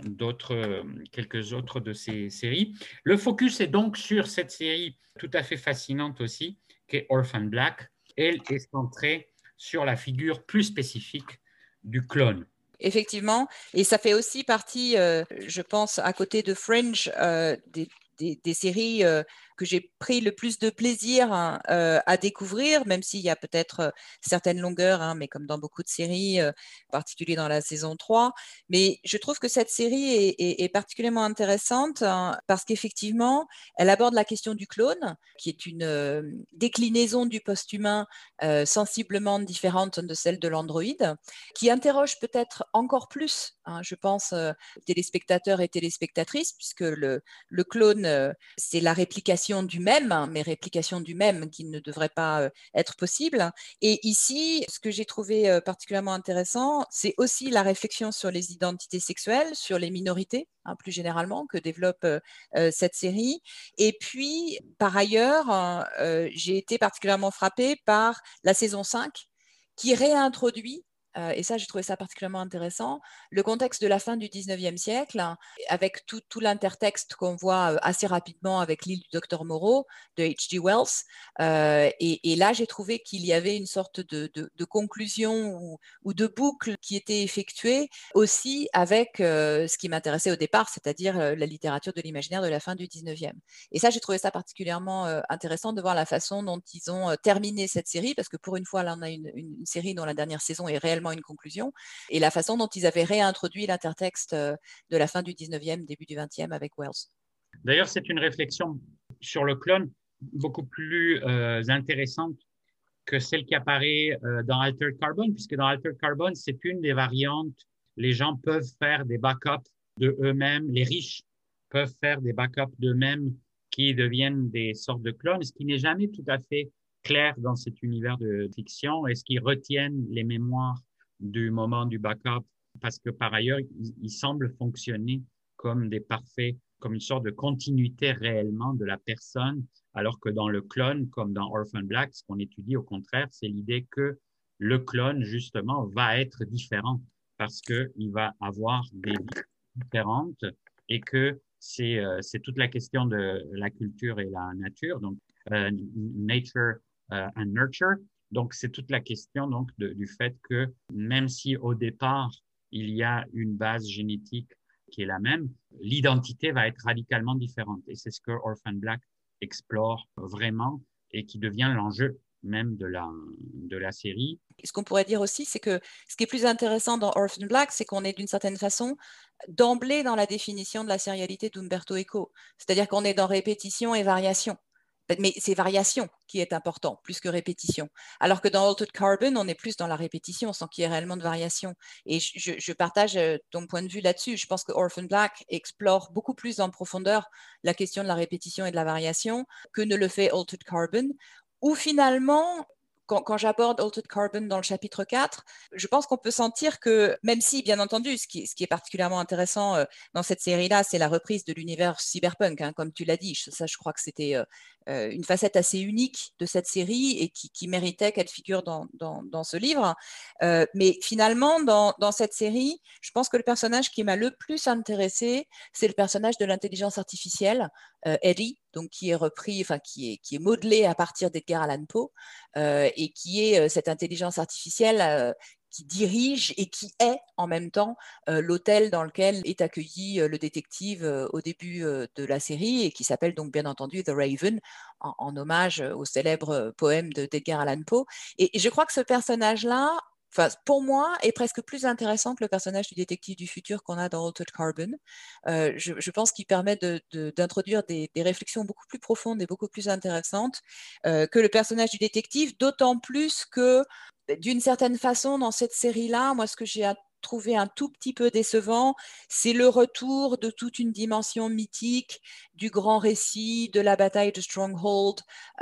Speaker 2: quelques autres de ces séries. Le focus est donc sur cette série tout à fait fascinante aussi, qui est Orphan Black. Elle est centrée sur la figure plus spécifique du clone.
Speaker 4: Effectivement, et ça fait aussi partie, je pense, à côté de Fringe, des séries que j'ai pris le plus de plaisir à découvrir, même s'il y a peut-être certaines longueurs, hein, mais comme dans beaucoup de séries, en particulier dans la saison 3. Mais je trouve que cette série est particulièrement intéressante parce qu'effectivement, elle aborde la question du clone, qui est une déclinaison du post-humain sensiblement différente de celle de l'androïde, qui interroge peut-être encore plus, hein, je pense, téléspectateurs et téléspectatrices, puisque le clone, c'est la réplication du même, hein, mais réplication du même qui ne devrait pas être possible. Et ici, ce que j'ai trouvé particulièrement intéressant, c'est aussi la réflexion sur les identités sexuelles, sur les minorités, hein, plus généralement, que développe cette série. Et puis, par ailleurs, j'ai été particulièrement frappée par la saison 5, qui réintroduit et ça, j'ai trouvé ça particulièrement intéressant, le contexte de la fin du 19e siècle, avec tout l'intertexte qu'on voit assez rapidement avec l'île du Docteur Moreau de H.G. Wells. Et là, j'ai trouvé qu'il y avait une sorte de conclusion ou de boucle qui était effectuée aussi avec ce qui m'intéressait au départ, c'est-à-dire la littérature de l'imaginaire de la fin du 19e. Et ça, j'ai trouvé ça particulièrement intéressant de voir la façon dont ils ont terminé cette série, parce que pour une fois, là, on a une série dont la dernière saison est réellement une conclusion, et la façon dont ils avaient réintroduit l'intertexte de la fin du 19e, début du 20e avec Wells.
Speaker 2: D'ailleurs, c'est une réflexion sur le clone beaucoup plus intéressante que celle qui apparaît dans Altered Carbon, puisque dans Altered Carbon, c'est une des variantes. Les gens peuvent faire des backups de eux-mêmes, les riches peuvent faire des backups d'eux-mêmes qui deviennent des sortes de clones, ce qui n'est jamais tout à fait clair dans cet univers de fiction. Est-ce qu'ils retiennent les mémoires du moment du backup? Parce que par ailleurs, ils semblent fonctionner comme des parfaits, comme une sorte de continuité réellement de la personne, alors que dans le clone, comme dans Orphan Black, ce qu'on étudie au contraire, c'est l'idée que le clone, justement, va être différent parce qu'il va avoir des vies différentes et que c'est toute la question de la culture et la nature, donc nature and nurture. Donc, c'est toute la question donc, du fait que même si au départ, il y a une base génétique qui est la même, l'identité va être radicalement différente. Et c'est ce que Orphan Black explore vraiment et qui devient l'enjeu même de la série.
Speaker 4: Ce qu'on pourrait dire aussi, c'est que ce qui est plus intéressant dans Orphan Black, c'est qu'on est d'une certaine façon d'emblée dans la définition de la sérialité d'Umberto Eco. C'est-à-dire qu'on est dans répétition et variation. Mais c'est variation qui est important, plus que répétition. Alors que dans Altered Carbon, on est plus dans la répétition, sans qu'il y ait réellement de variation. Et je partage ton point de vue là-dessus. Je pense que Orphan Black explore beaucoup plus en profondeur la question de la répétition et de la variation que ne le fait Altered Carbon, où finalement, quand j'aborde Altered Carbon dans le chapitre 4, je pense qu'on peut sentir que, même si, bien entendu, ce qui est particulièrement intéressant dans cette série-là, c'est la reprise de l'univers cyberpunk, hein, comme tu l'as dit. Ça, je crois que c'était une facette assez unique de cette série et qui méritait qu'elle figure dans ce livre. Mais finalement, dans cette série, je pense que le personnage qui m'a le plus intéressé, c'est le personnage de l'intelligence artificielle, Eddie, donc qui est repris, enfin qui est modelé à partir d'Edgar Allan Poe, et qui est cette intelligence artificielle qui dirige et qui est en même temps l'hôtel dans lequel est accueilli le détective au début de la série et qui s'appelle donc bien entendu The Raven, en hommage au célèbre poème d'Edgar Allan Poe. Et je crois que ce personnage-là, enfin, pour moi, est presque plus intéressant que le personnage du détective du futur qu'on a dans Altered Carbon. Je pense qu'il permet d'introduire des réflexions beaucoup plus profondes et beaucoup plus intéressantes que le personnage du détective, d'autant plus que, d'une certaine façon, dans cette série-là, moi, ce que j'ai trouvé un tout petit peu décevant, c'est le retour de toute une dimension mythique du grand récit, de la bataille de Stronghold,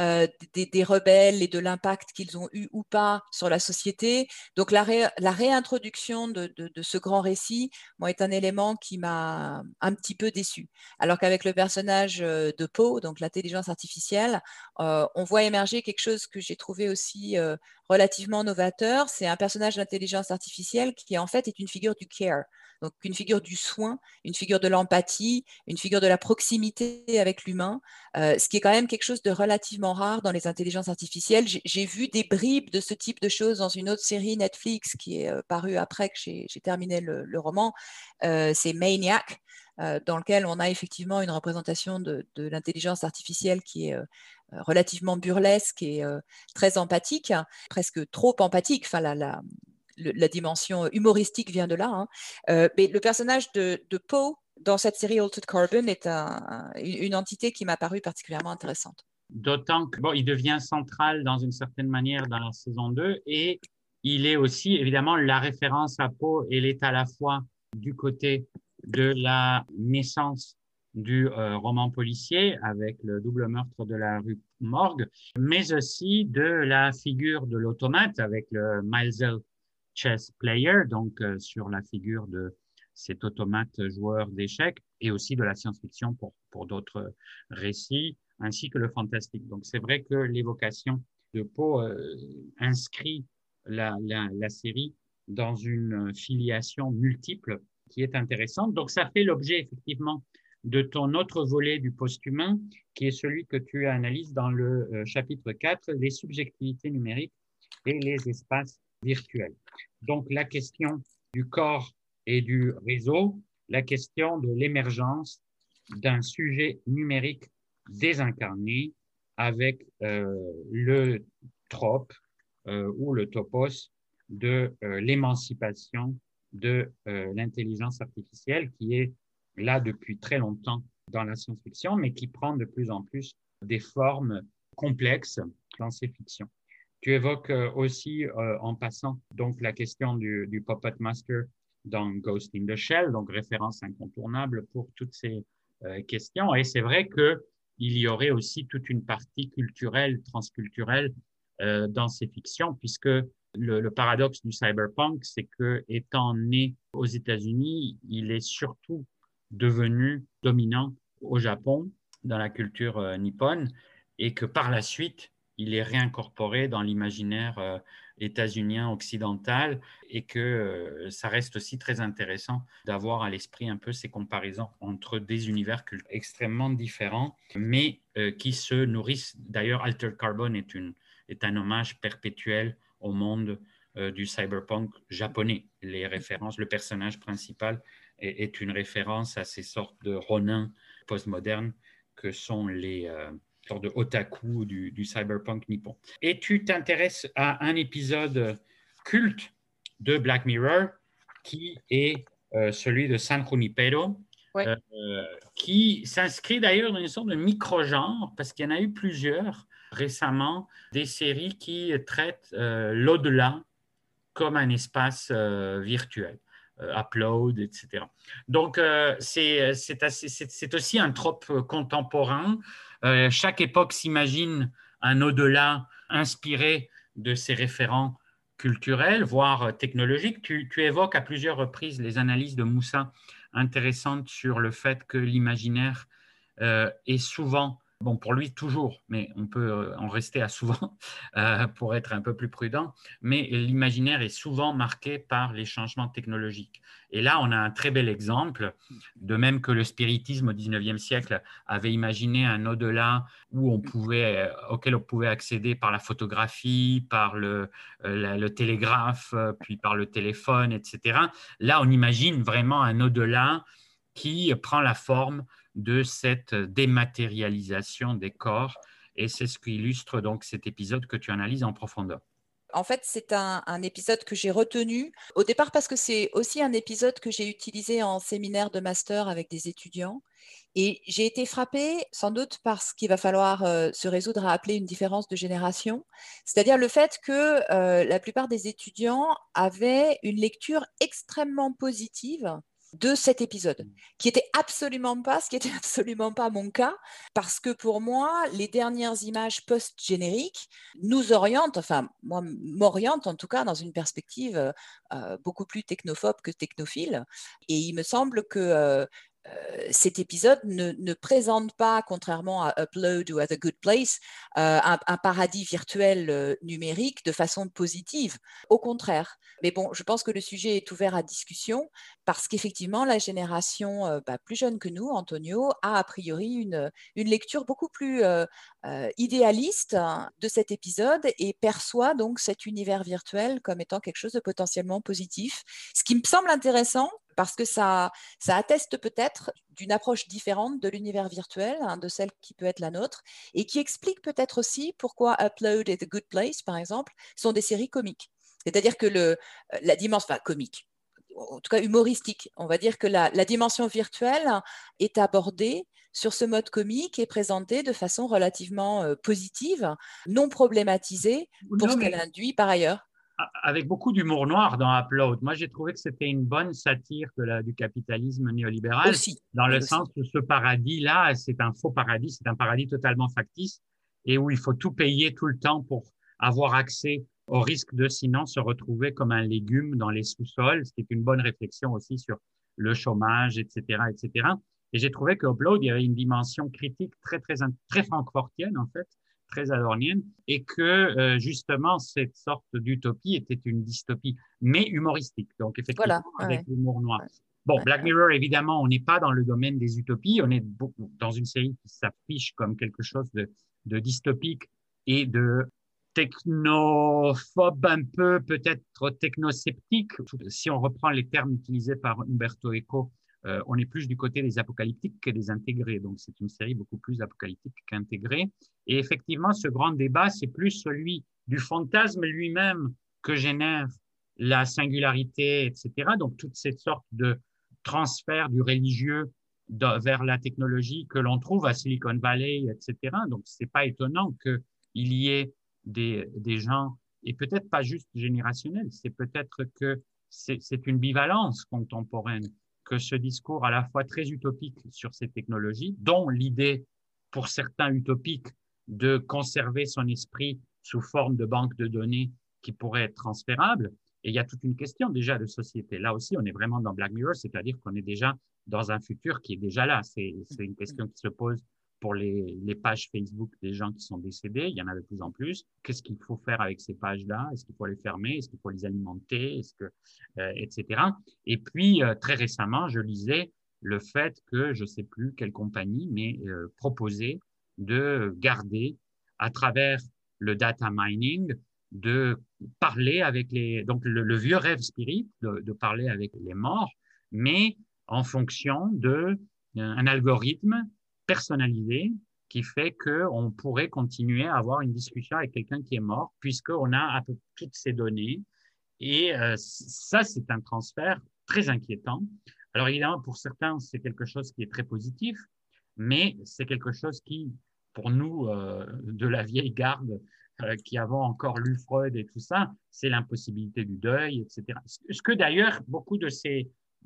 Speaker 4: des rebelles et de l'impact qu'ils ont eu ou pas sur la société. Donc la réintroduction de ce grand récit, moi, est un élément qui m'a un petit peu déçu. Alors qu'avec le personnage de Poe, donc l'intelligence artificielle, on voit émerger quelque chose que j'ai trouvé aussi relativement novateur. C'est un personnage d'intelligence artificielle qui en fait est une figure du care, donc une figure du soin, une figure de l'empathie, une figure de la proximité avec l'humain, ce qui est quand même quelque chose de relativement rare dans les intelligences artificielles. J'ai vu des bribes de ce type de choses dans une autre série Netflix qui est parue après que j'ai terminé le roman, c'est Maniac, dans lequel on a effectivement une représentation de l'intelligence artificielle qui est relativement burlesque et très empathique, presque trop empathique. Enfin, la dimension humoristique vient de là. Hein. Mais le personnage de Poe dans cette série Altered Carbon est une entité qui m'a paru particulièrement intéressante.
Speaker 2: D'autant que il devient central dans une certaine manière dans la saison 2 et il est aussi, évidemment, la référence à Poe, elle est à la fois du côté de la naissance du roman policier avec le double meurtre de la rue Morgue, mais aussi de la figure de l'automate avec le Milesel Chess Player, donc sur la figure de cet automate joueur d'échecs, et aussi de la science-fiction pour d'autres récits, ainsi que le fantastique. Donc c'est vrai que l'évocation de Poe inscrit la série dans une filiation multiple qui est intéressante. Donc, ça fait l'objet effectivement de ton autre volet du post-humain, qui est celui que tu analyses dans le chapitre 4, les subjectivités numériques et les espaces virtuels. Donc, la question du corps et du réseau, la question de l'émergence d'un sujet numérique désincarné avec le trope ou le topos de l'émancipation de l'intelligence artificielle qui est là depuis très longtemps dans la science-fiction, mais qui prend de plus en plus des formes complexes dans ces fictions. Tu évoques aussi, en passant, donc la question du Puppet Master dans Ghost in the Shell, donc référence incontournable pour toutes ces questions. Et c'est vrai qu'il y aurait aussi toute une partie culturelle, transculturelle dans ces fictions, puisque le paradoxe du cyberpunk, c'est que étant né aux États-Unis, il est surtout devenu dominant au Japon, dans la culture nippone, et que par la suite, il est réincorporé dans l'imaginaire états-unien occidental et que ça reste aussi très intéressant d'avoir à l'esprit un peu ces comparaisons entre des univers extrêmement différents, mais qui se nourrissent. D'ailleurs, Altered Carbon est un hommage perpétuel au monde du cyberpunk japonais. Les références, le personnage principal est une référence à ces sortes de ronins postmodernes que sont les sortes de otaku du cyberpunk nippon. Et tu t'intéresses à un épisode culte de Black Mirror qui est celui de San Junipero,
Speaker 4: ouais.
Speaker 2: qui s'inscrit d'ailleurs dans une sorte de micro-genre, parce qu'il y en a eu plusieurs récemment, des séries qui traitent l'au-delà comme un espace virtuel. Upload, etc. Donc, c'est aussi un trope contemporain. Chaque époque s'imagine un au-delà inspiré de ses référents culturels, voire technologiques. Tu évoques à plusieurs reprises les analyses de Moussa intéressantes sur le fait que l'imaginaire est souvent, bon pour lui toujours, mais on peut en rester à souvent pour être un peu plus prudent, mais l'imaginaire est souvent marqué par les changements technologiques. Et là, on a un très bel exemple, de même que le spiritisme au XIXe siècle avait imaginé un au-delà auquel on pouvait accéder par la photographie, par le télégraphe, puis par le téléphone, etc. Là, on imagine vraiment un au-delà qui prend la forme de cette dématérialisation des corps. Et c'est ce qui illustre donc cet épisode que tu analyses en profondeur.
Speaker 4: En fait, c'est un épisode que j'ai retenu au départ parce que c'est aussi un épisode que j'ai utilisé en séminaire de master avec des étudiants. Et j'ai été frappée, sans doute parce qu'il va falloir se résoudre à appeler une différence de génération, c'est-à-dire le fait que la plupart des étudiants avaient une lecture extrêmement positive de cet épisode, qui était absolument pas mon cas, parce que pour moi, les dernières images post-génériques nous orientent, enfin, moi, m'orientent en tout cas dans une perspective beaucoup plus technophobe que technophile. Et il me semble que cet épisode ne présente pas, contrairement à Upload ou à The Good Place, un paradis virtuel numérique de façon positive. Au contraire. Mais bon, je pense que le sujet est ouvert à discussion parce qu'effectivement, la génération plus jeune que nous, Antonio, a priori une lecture beaucoup plus idéaliste de cet épisode et perçoit donc cet univers virtuel comme étant quelque chose de potentiellement positif. Ce qui me semble intéressant, parce que ça atteste peut-être d'une approche différente de l'univers virtuel, de celle qui peut être la nôtre, et qui explique peut-être aussi pourquoi Upload et The Good Place, par exemple, sont des séries comiques. C'est-à-dire que la dimension, enfin comique, en tout cas humoristique, on va dire que la dimension virtuelle est abordée sur ce mode comique et présentée de façon relativement positive, non problématisée pour ce qu'elle induit par ailleurs.
Speaker 2: Avec beaucoup d'humour noir dans Upload. Moi, j'ai trouvé que c'était une bonne satire du capitalisme néolibéral,
Speaker 4: aussi,
Speaker 2: dans le sens où ce paradis-là, c'est un faux paradis, c'est un paradis totalement factice et où il faut tout payer tout le temps pour avoir accès au risque de sinon se retrouver comme un légume dans les sous-sols, ce qui est une bonne réflexion aussi sur le chômage, etc., etc. Et j'ai trouvé qu'Upload, il y avait une dimension critique très, très, très francfortienne, en fait, très adornienne, et que justement, cette sorte d'utopie était une dystopie, mais humoristique. Donc, effectivement, avec l'humour noir. Bon, Black Mirror, évidemment, on n'est pas dans le domaine des utopies, on est dans une série qui s'affiche comme quelque chose de dystopique et de technophobe, un peu peut-être technosceptique. Si on reprend les termes utilisés par Umberto Eco, on est plus du côté des apocalyptiques que des intégrés. Donc, c'est une série beaucoup plus apocalyptique qu'intégrée. Et effectivement, ce grand débat, c'est plus celui du fantasme lui-même que génère la singularité, etc. Donc, toute cette sorte de transfert du religieux vers la technologie que l'on trouve à Silicon Valley, etc. Donc, c'est pas étonnant qu'il y ait des gens, et peut-être pas juste générationnels, c'est peut-être que c'est une bivalence contemporaine, que ce discours à la fois très utopique sur ces technologies, dont l'idée, pour certains utopiques, de conserver son esprit sous forme de banque de données qui pourrait être transférable. Et il y a toute une question déjà de société. Là aussi, on est vraiment dans Black Mirror, c'est-à-dire qu'on est déjà dans un futur qui est déjà là. C'est une question qui se pose pour les pages Facebook des gens qui sont décédés. Il y en a de plus en plus. Qu'est-ce qu'il faut faire avec ces pages-là? Est-ce qu'il faut les fermer? Est-ce qu'il faut les alimenter? Etc. Et puis, très récemment, je lisais le fait que, je ne sais plus quelle compagnie, mais proposait de garder, à travers le data mining, de parler avec donc le vieux rêve spirit, de parler avec les morts, mais en fonction d'un algorithme personnalisé qui fait qu'on pourrait continuer à avoir une discussion avec quelqu'un qui est mort, puisqu'on a à peu toutes ces données. Et ça, c'est un transfert très inquiétant. Alors évidemment, pour certains, c'est quelque chose qui est très positif, mais c'est quelque chose qui, pour nous, de la vieille garde, qui avons encore lu Freud et tout ça, c'est l'impossibilité du deuil, etc. Ce que d'ailleurs, beaucoup de ces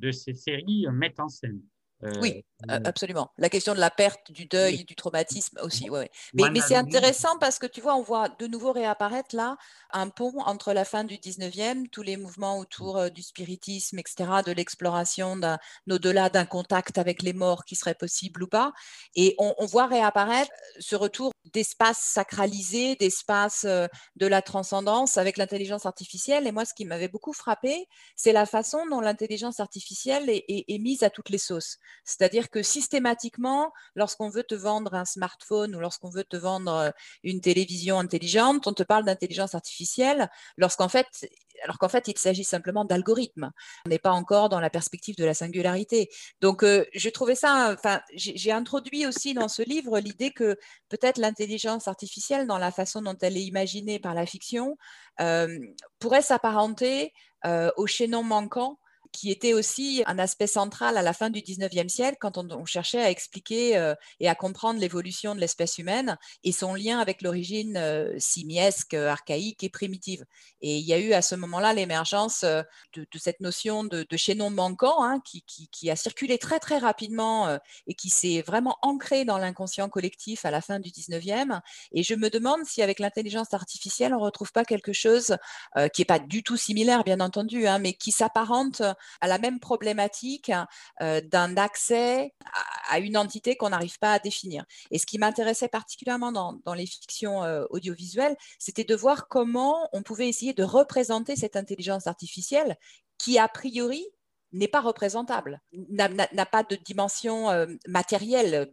Speaker 2: séries mettent en scène.
Speaker 4: Oui, absolument. La question de la perte, du deuil, du traumatisme aussi. Ouais. Mais c'est intéressant parce que tu vois, on voit de nouveau réapparaître là un pont entre la fin du 19e, tous les mouvements autour du spiritisme, etc., de l'exploration d'un au-delà d'un contact avec les morts qui serait possible ou pas. Et on voit réapparaître ce retour d'espace sacralisé, d'espace de la transcendance avec l'intelligence artificielle. Et moi, ce qui m'avait beaucoup frappé, c'est la façon dont l'intelligence artificielle est mise à toutes les sauces. C'est-à-dire que systématiquement, lorsqu'on veut te vendre un smartphone ou lorsqu'on veut te vendre une télévision intelligente, on te parle d'intelligence artificielle, alors qu'en fait, il s'agit simplement d'algorithmes. On n'est pas encore dans la perspective de la singularité. Donc, j'ai trouvé ça, enfin, j'ai introduit aussi dans ce livre l'idée que peut-être l'intelligence artificielle, dans la façon dont elle est imaginée par la fiction, pourrait s'apparenter au chaînon manquant qui était aussi un aspect central à la fin du 19e siècle quand on cherchait à expliquer et à comprendre l'évolution de l'espèce humaine et son lien avec l'origine simiesque, archaïque et primitive. Et il y a eu à ce moment-là l'émergence de cette notion de chaînon manquant qui a circulé très très rapidement et qui s'est vraiment ancré dans l'inconscient collectif à la fin du 19e. Et je me demande si avec l'intelligence artificielle, on ne retrouve pas quelque chose qui n'est pas du tout similaire, bien entendu, mais qui s'apparente à la même problématique d'un accès à une entité qu'on n'arrive pas à définir. Et ce qui m'intéressait particulièrement dans les fictions audiovisuelles, c'était de voir comment on pouvait essayer de représenter cette intelligence artificielle qui, a priori, n'est pas représentable, n'a pas de dimension matérielle,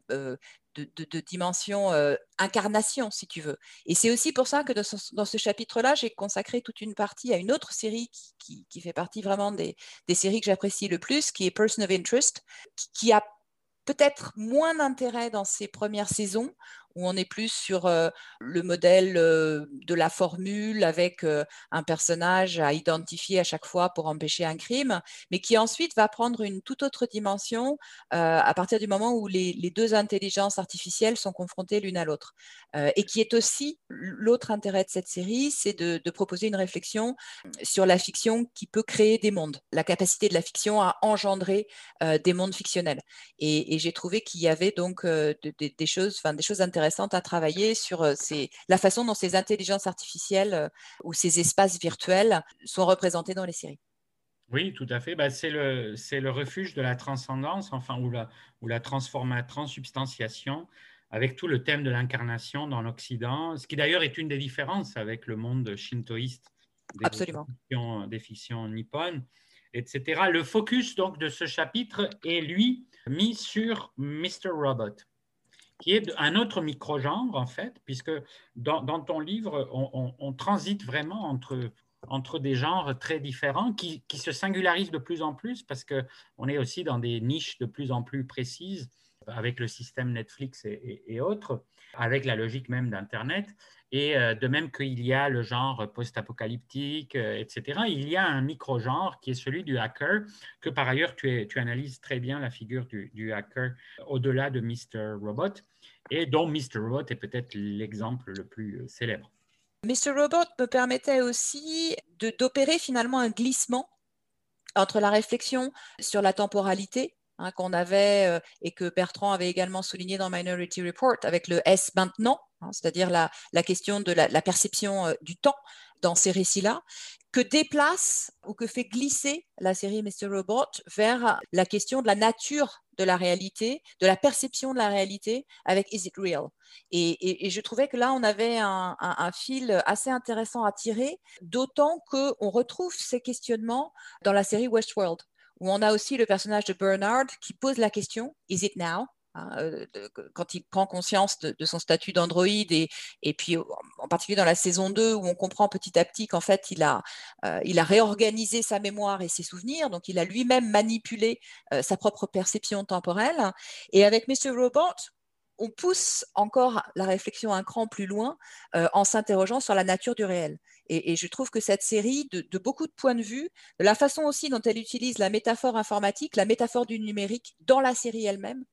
Speaker 4: de dimension incarnation, si tu veux. Et c'est aussi pour ça que dans ce chapitre-là, j'ai consacré toute une partie à une autre série qui fait partie vraiment des séries que j'apprécie le plus, qui est Person of Interest, qui a peut-être moins d'intérêt dans ses premières saisons, où on est plus sur le modèle de la formule avec un personnage à identifier à chaque fois pour empêcher un crime, mais qui ensuite va prendre une toute autre dimension à partir du moment où les deux intelligences artificielles sont confrontées l'une à l'autre. Et qui est aussi l'autre intérêt de cette série, c'est de proposer une réflexion sur la fiction qui peut créer des mondes, la capacité de la fiction à engendrer des mondes fictionnels. Et j'ai trouvé qu'il y avait donc des choses intéressantes à travailler sur la façon dont ces intelligences artificielles ou ces espaces virtuels sont représentés dans les séries.
Speaker 2: Oui, tout à fait. C'est le refuge de la transcendance, enfin, ou la transsubstantiation, avec tout le thème de l'incarnation dans l'Occident, ce qui d'ailleurs est une des différences avec le monde shintoïste
Speaker 4: Absolument.
Speaker 2: Des fictions nippones, etc. Le focus donc de ce chapitre est, lui, mis sur Mr. Robot, qui est un autre micro-genre, en fait, puisque dans ton livre, on transite vraiment entre des genres très différents qui se singularisent de plus en plus parce qu'on est aussi dans des niches de plus en plus précises avec le système Netflix et autres, avec la logique même d'Internet. Et de même qu'il y a le genre post-apocalyptique, etc., il y a un micro-genre qui est celui du hacker, que par ailleurs tu analyses très bien la figure du hacker au-delà de Mr. Robot, et dont Mr. Robot est peut-être l'exemple le plus célèbre.
Speaker 4: Mr. Robot me permettait aussi d'opérer finalement un glissement entre la réflexion sur la temporalité qu'on avait et que Bertrand avait également souligné dans Minority Report avec le S maintenant, c'est-à-dire la question de la perception du temps dans ces récits-là, que déplace ou que fait glisser la série Mr. Robot vers la question de la nature de la réalité, de la perception de la réalité avec Is it real? Et je trouvais que là, on avait un fil assez intéressant à tirer, d'autant qu'on retrouve ces questionnements dans la série Westworld, où on a aussi le personnage de Bernard qui pose la question « Is it now ?» quand il prend conscience de son statut d'androïde et puis en particulier dans la saison 2 où on comprend petit à petit qu'en fait il a réorganisé sa mémoire et ses souvenirs, donc il a lui-même manipulé sa propre perception temporelle. Et avec Mr. Robot, on pousse encore la réflexion un cran plus loin en s'interrogeant sur la nature du réel. Et je trouve que cette série, de beaucoup de points de vue, de la façon aussi dont elle utilise la métaphore informatique, la métaphore du numérique dans la série elle-même,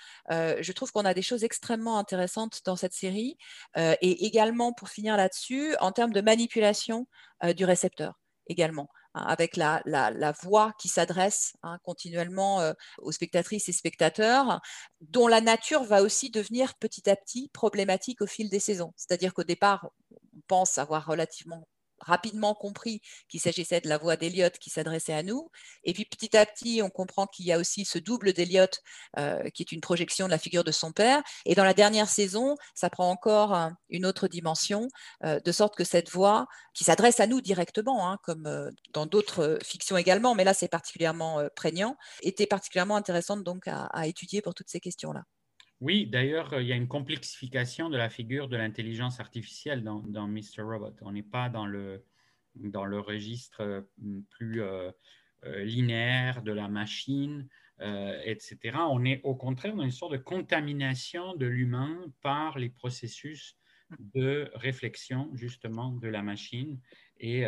Speaker 4: je trouve qu'on a des choses extrêmement intéressantes dans cette série. Et également, pour finir là-dessus, en termes de manipulation du récepteur également. Avec la voix qui s'adresse continuellement aux spectatrices et spectateurs, dont la nature va aussi devenir petit à petit problématique au fil des saisons. C'est-à-dire qu'au départ, on pense avoir relativement rapidement compris qu'il s'agissait de la voix d'Eliott qui s'adressait à nous. Et puis petit à petit, on comprend qu'il y a aussi ce double d'Eliott qui est une projection de la figure de son père. Et dans la dernière saison, ça prend encore une autre dimension, de sorte que cette voix qui s'adresse à nous directement, comme dans d'autres fictions également, mais là c'est particulièrement prégnant, était particulièrement intéressante donc à étudier pour toutes ces questions-là.
Speaker 2: Oui, d'ailleurs, il y a une complexification de la figure de l'intelligence artificielle dans Mr. Robot. On n'est pas dans le registre plus linéaire de la machine, etc. On est au contraire dans une sorte de contamination de l'humain par les processus de réflexion, justement, de la machine et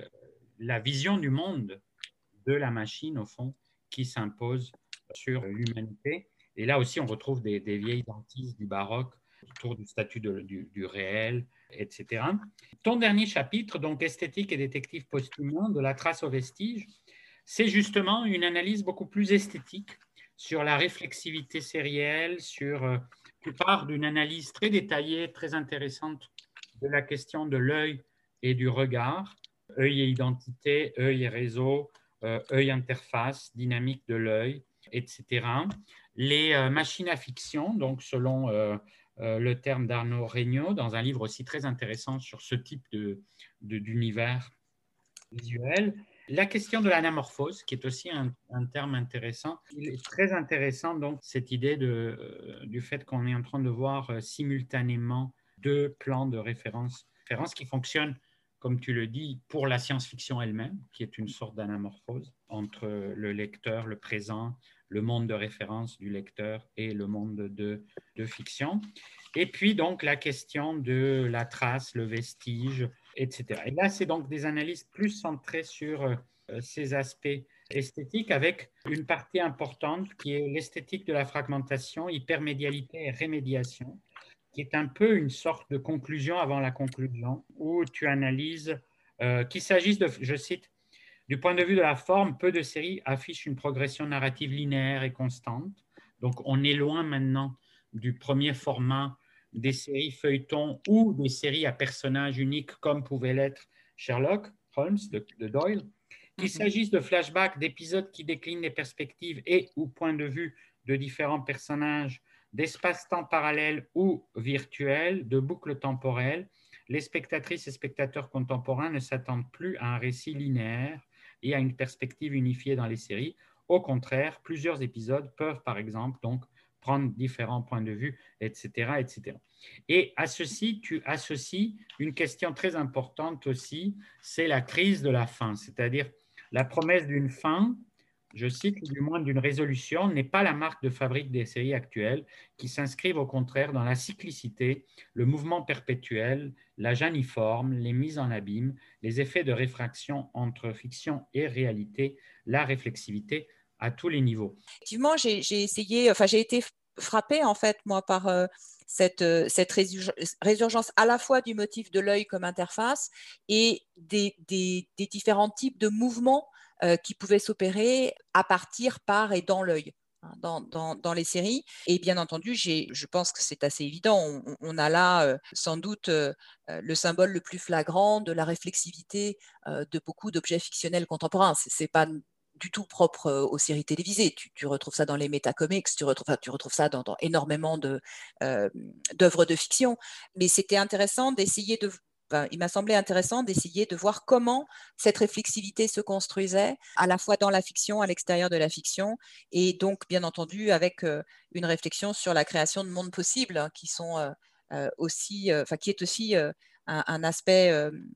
Speaker 2: la vision du monde de la machine, au fond, qui s'impose sur l'humanité. Et là aussi, on retrouve des vieilles hantises du baroque autour du statut du réel, etc. Ton dernier chapitre, donc Esthétique et détective post-humain, de la trace aux vestiges, c'est justement une analyse beaucoup plus esthétique sur la réflexivité sérielle, tu pars d'une analyse très détaillée, très intéressante de la question de l'œil et du regard, œil et identité, œil et réseau, œil interface, dynamique de l'œil, etc. Les machines à fiction, donc selon le terme d'Arnaud Regnault, dans un livre aussi très intéressant sur ce type d'univers visuel. La question de l'anamorphose, qui est aussi un terme intéressant. Il est très intéressant, donc, cette idée du fait qu'on est en train de voir simultanément deux plans de référence qui fonctionnent, comme tu le dis, pour la science-fiction elle-même, qui est une sorte d'anamorphose entre le lecteur, le présent, le monde de référence du lecteur et le monde de fiction. Et puis, donc, la question de la trace, le vestige, etc. Et là, c'est donc des analyses plus centrées sur ces aspects esthétiques avec une partie importante qui est l'esthétique de la fragmentation, hypermédialité et rémédiation, qui est un peu une sorte de conclusion avant la conclusion, où tu analyses qu'il s'agisse de, je cite, du point de vue de la forme, peu de séries affichent une progression narrative linéaire et constante. Donc, on est loin maintenant du premier format des séries feuilletons ou des séries à personnages uniques comme pouvait l'être Sherlock Holmes de Doyle. Qu'il s'agisse de flashbacks, d'épisodes qui déclinent les perspectives et ou points de vue de différents personnages d'espace-temps parallèle ou virtuel, de boucles temporelles, les spectatrices et spectateurs contemporains ne s'attendent plus à un récit linéaire et à une perspective unifiée dans les séries. Au contraire, plusieurs épisodes peuvent, par exemple, donc, prendre différents points de vue, etc., etc. Et à ceci, tu associes une question très importante aussi, c'est la crise de la fin, c'est-à-dire la promesse d'une fin, je cite, du moins d'une résolution, n'est pas la marque de fabrique des séries actuelles qui s'inscrivent au contraire dans la cyclicité, le mouvement perpétuel, la geniforme, les mises en abîme, les effets de réfraction entre fiction et réalité, la réflexivité à tous les niveaux.
Speaker 4: Effectivement, j'ai été frappée en fait, moi, par cette résurgence à la fois du motif de l'œil comme interface et des différents types de mouvements qui pouvaient s'opérer à partir, par et dans l'œil. Dans les séries. Et bien entendu, je pense que c'est assez évident. On a là sans doute le symbole le plus flagrant de la réflexivité de beaucoup d'objets fictionnels contemporains. C'est pas du tout propre aux séries télévisées. Tu retrouves ça dans les métacomics, tu retrouves ça dans énormément d'œuvres de fiction. Mais c'était intéressant d'essayer de... il m'a semblé intéressant d'essayer de voir comment cette réflexivité se construisait, à la fois dans la fiction, à l'extérieur de la fiction, et donc, bien entendu, avec une réflexion sur la création de mondes possibles, qui sont qui est aussi un aspect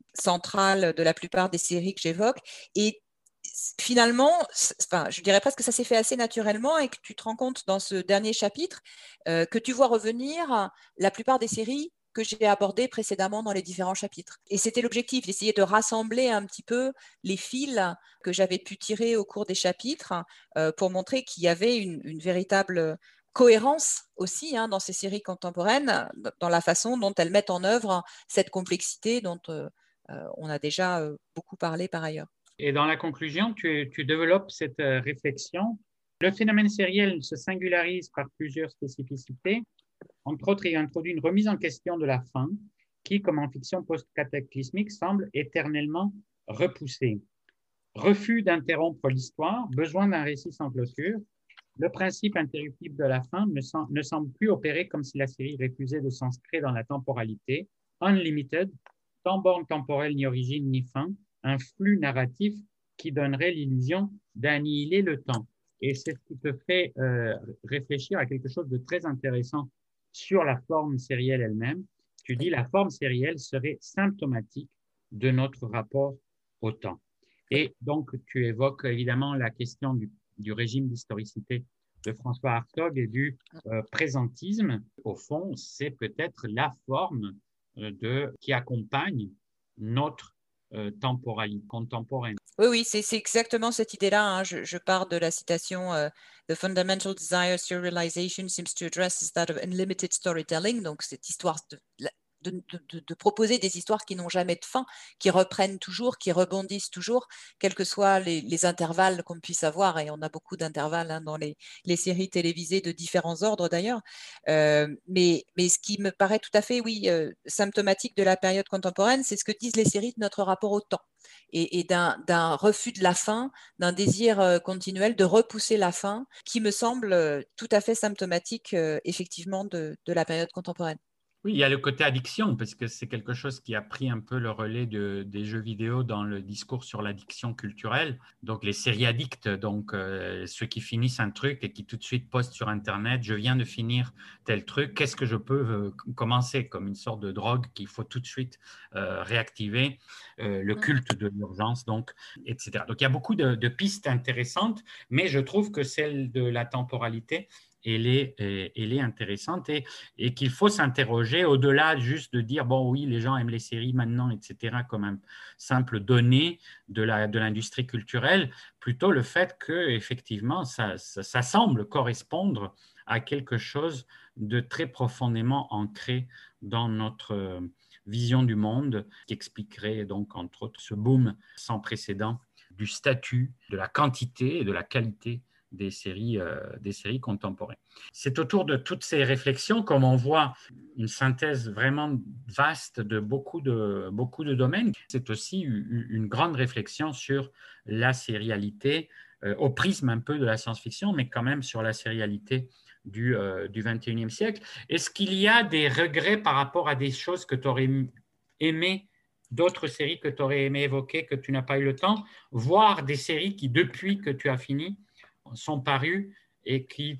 Speaker 4: central de la plupart des séries que j'évoque. Et finalement, je dirais presque que ça s'est fait assez naturellement et que tu te rends compte dans ce dernier chapitre que tu vois revenir la plupart des séries que j'ai abordées précédemment dans les différents chapitres. Et c'était l'objectif, d'essayer de rassembler un petit peu les fils que j'avais pu tirer au cours des chapitres pour montrer qu'il y avait une véritable cohérence aussi dans ces séries contemporaines, dans la façon dont elles mettent en œuvre cette complexité dont on a déjà beaucoup parlé par ailleurs.
Speaker 2: Et dans la conclusion, tu développes cette réflexion. Le phénomène sériel se singularise par plusieurs spécificités. Entre autres, il introduit une remise en question de la fin qui, comme en fiction post-cataclysmique, semble éternellement repoussée. Refus d'interrompre l'histoire, besoin d'un récit sans clôture. Le principe interruptible de la fin ne semble plus opérer comme si la série refusait de s'inscrire dans la temporalité. Unlimited, sans borne temporelle ni origine ni fin, un flux narratif qui donnerait l'illusion d'annihiler le temps. Et c'est ce qui te fait réfléchir à quelque chose de très intéressant sur la forme sérielle elle-même. Tu dis la forme sérielle serait symptomatique de notre rapport au temps. Et donc, tu évoques évidemment la question du régime d'historicité de François Hartog et du présentisme. Au fond, c'est peut-être la forme qui accompagne notre temporalité contemporaine.
Speaker 4: Oui, c'est exactement cette idée-là. Je pars de la citation The fundamental desire serialization seems to address that of unlimited storytelling. Donc, cette histoire de proposer des histoires qui n'ont jamais de fin, qui reprennent toujours, qui rebondissent toujours, quels que soient les intervalles qu'on puisse avoir. Et on a beaucoup d'intervalles dans les séries télévisées de différents ordres d'ailleurs. Mais ce qui me paraît tout à fait, symptomatique de la période contemporaine, c'est ce que disent les séries de notre rapport au temps et d'un refus de la fin, d'un désir continuel de repousser la fin, qui me semble tout à fait symptomatique effectivement de la période contemporaine.
Speaker 2: Oui, il y a le côté addiction, parce que c'est quelque chose qui a pris un peu le relais des jeux vidéo dans le discours sur l'addiction culturelle. Donc, les séries addicts, donc ceux qui finissent un truc et qui tout de suite postent sur Internet, je viens de finir tel truc, qu'est-ce que je peux commencer, comme une sorte de drogue qu'il faut tout de suite réactiver, le culte de l'urgence, donc, etc. Donc, il y a beaucoup de pistes intéressantes, mais je trouve que celle de la temporalité, elle est intéressante et qu'il faut s'interroger au-delà juste de dire, bon oui, les gens aiment les séries maintenant, etc., comme un simple donnée de l'industrie culturelle, plutôt le fait qu'effectivement, ça semble correspondre à quelque chose de très profondément ancré dans notre vision du monde, qui expliquerait donc, entre autres, ce boom sans précédent du statut, de la quantité et de la qualité des séries contemporaines. C'est autour de toutes ces réflexions, comme on voit une synthèse vraiment vaste de beaucoup de domaines. C'est aussi une grande réflexion sur la sérialité, au prisme un peu de la science-fiction, mais quand même sur la sérialité du XXIe siècle. Est-ce qu'il y a des regrets par rapport à des choses que tu aurais aimé, d'autres séries que tu aurais aimé évoquer, que tu n'as pas eu le temps, voire des séries qui, depuis que tu as fini, sont parues et qui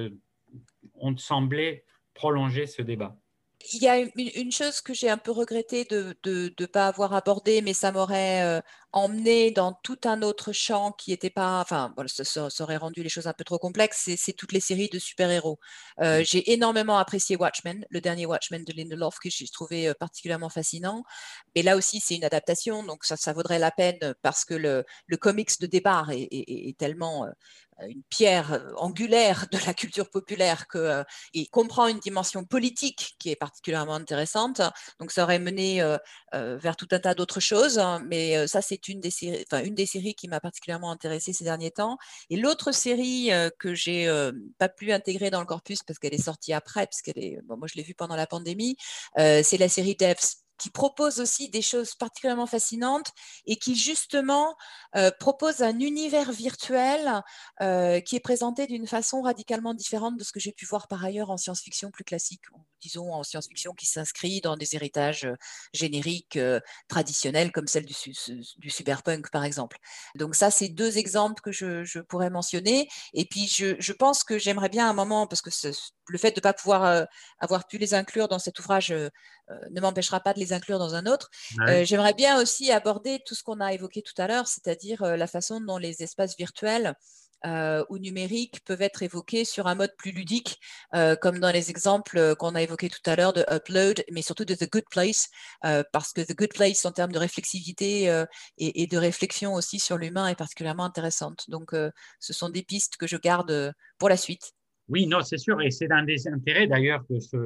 Speaker 2: ont semblé prolonger ce débat?
Speaker 4: Il y a une chose que j'ai un peu regretté de ne pas avoir abordé, mais ça m'aurait emmené dans tout un autre champ qui n'était pas, enfin, bon, ça aurait rendu les choses un peu trop complexes, c'est toutes les séries de super-héros. J'ai énormément apprécié Watchmen, le dernier Watchmen de Lindelof, que j'ai trouvé particulièrement fascinant. Mais là aussi, c'est une adaptation, donc ça vaudrait la peine parce que le comics de départ est tellement une pierre angulaire de la culture populaire et comprend une dimension politique qui est particulièrement intéressante. Donc, ça aurait mené vers tout un tas d'autres choses. Mais ça, c'est une des séries qui m'a particulièrement intéressée ces derniers temps. Et l'autre série que j'ai pas pu intégrer dans le corpus parce qu'elle est sortie après, moi, je l'ai vue pendant la pandémie, c'est la série Devs, qui propose aussi des choses particulièrement fascinantes et qui justement propose un univers virtuel qui est présenté d'une façon radicalement différente de ce que j'ai pu voir par ailleurs en science-fiction plus classique, disons en science-fiction qui s'inscrit dans des héritages génériques traditionnels comme celle du cyberpunk par exemple. Donc ça, c'est deux exemples que je pourrais mentionner. Et puis je pense que j'aimerais bien à un moment, parce que le fait de ne pas pouvoir avoir pu les inclure dans cet ouvrage ne m'empêchera pas de les inclure dans un autre. Ouais. J'aimerais bien aussi aborder tout ce qu'on a évoqué tout à l'heure, c'est-à-dire la façon dont les espaces virtuels ou numériques peuvent être évoqués sur un mode plus ludique, comme dans les exemples qu'on a évoqués tout à l'heure de Upload, mais surtout de The Good Place, parce que The Good Place, en termes de réflexivité et de réflexion aussi sur l'humain, est particulièrement intéressante. Donc, ce sont des pistes que je garde pour la suite.
Speaker 2: Oui, non, c'est sûr, et c'est un des intérêts d'ailleurs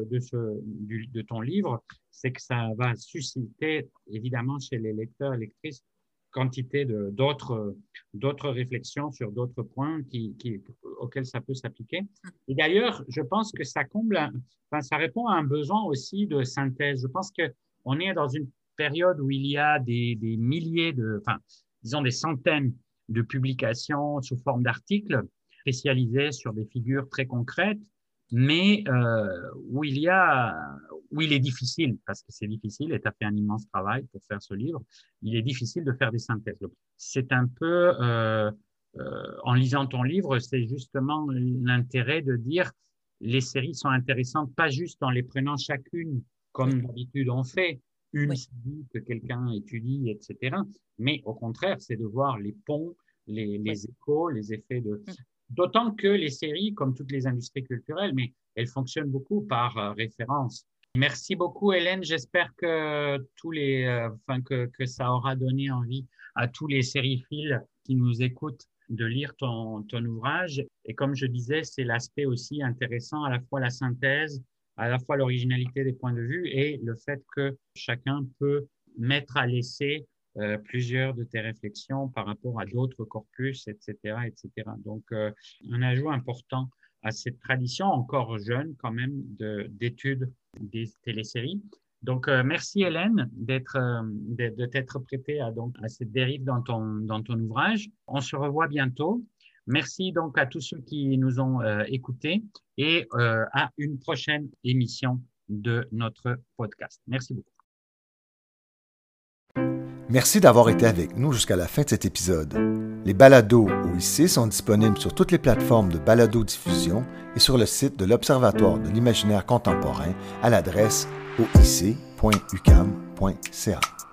Speaker 2: de ton livre, c'est que ça va susciter évidemment chez les lecteurs et lectrices quantité d'autres réflexions sur d'autres points auxquels ça peut s'appliquer. Et d'ailleurs, je pense que ça ça répond à un besoin aussi de synthèse. Je pense qu'on est dans une période où il y a des milliers disons des centaines de publications sous forme d'articles spécialisés sur des figures très concrètes, mais où il est difficile, parce que c'est difficile, et tu as fait un immense travail pour faire ce livre, il est difficile de faire des synthèses. C'est un peu, en lisant ton livre, c'est justement l'intérêt de dire les séries sont intéressantes, pas juste en les prenant chacune, comme d'habitude on fait, une série que quelqu'un étudie, etc. Mais au contraire, c'est de voir les ponts, les échos, les effets de... D'autant que les séries, comme toutes les industries culturelles, mais elles fonctionnent beaucoup par référence. Merci beaucoup, Hélène. J'espère que que ça aura donné envie à tous les sériephiles qui nous écoutent de lire ton ouvrage. Et comme je disais, c'est l'aspect aussi intéressant, à la fois la synthèse, à la fois l'originalité des points de vue et le fait que chacun peut mettre à l'essai plusieurs de tes réflexions par rapport à d'autres corpus, etc., etc. Donc, un ajout important à cette tradition encore jeune quand même d'études des téléséries. Donc, merci Hélène de t'être prêtée à cette dérive dans ton ouvrage. On se revoit bientôt. Merci donc à tous ceux qui nous ont écoutés et à une prochaine émission de notre podcast. Merci beaucoup.
Speaker 1: Merci d'avoir été avec nous jusqu'à la fin de cet épisode. Les balados OIC sont disponibles sur toutes les plateformes de balado-diffusion et sur le site de l'Observatoire de l'imaginaire contemporain à l'adresse oic.uqam.ca.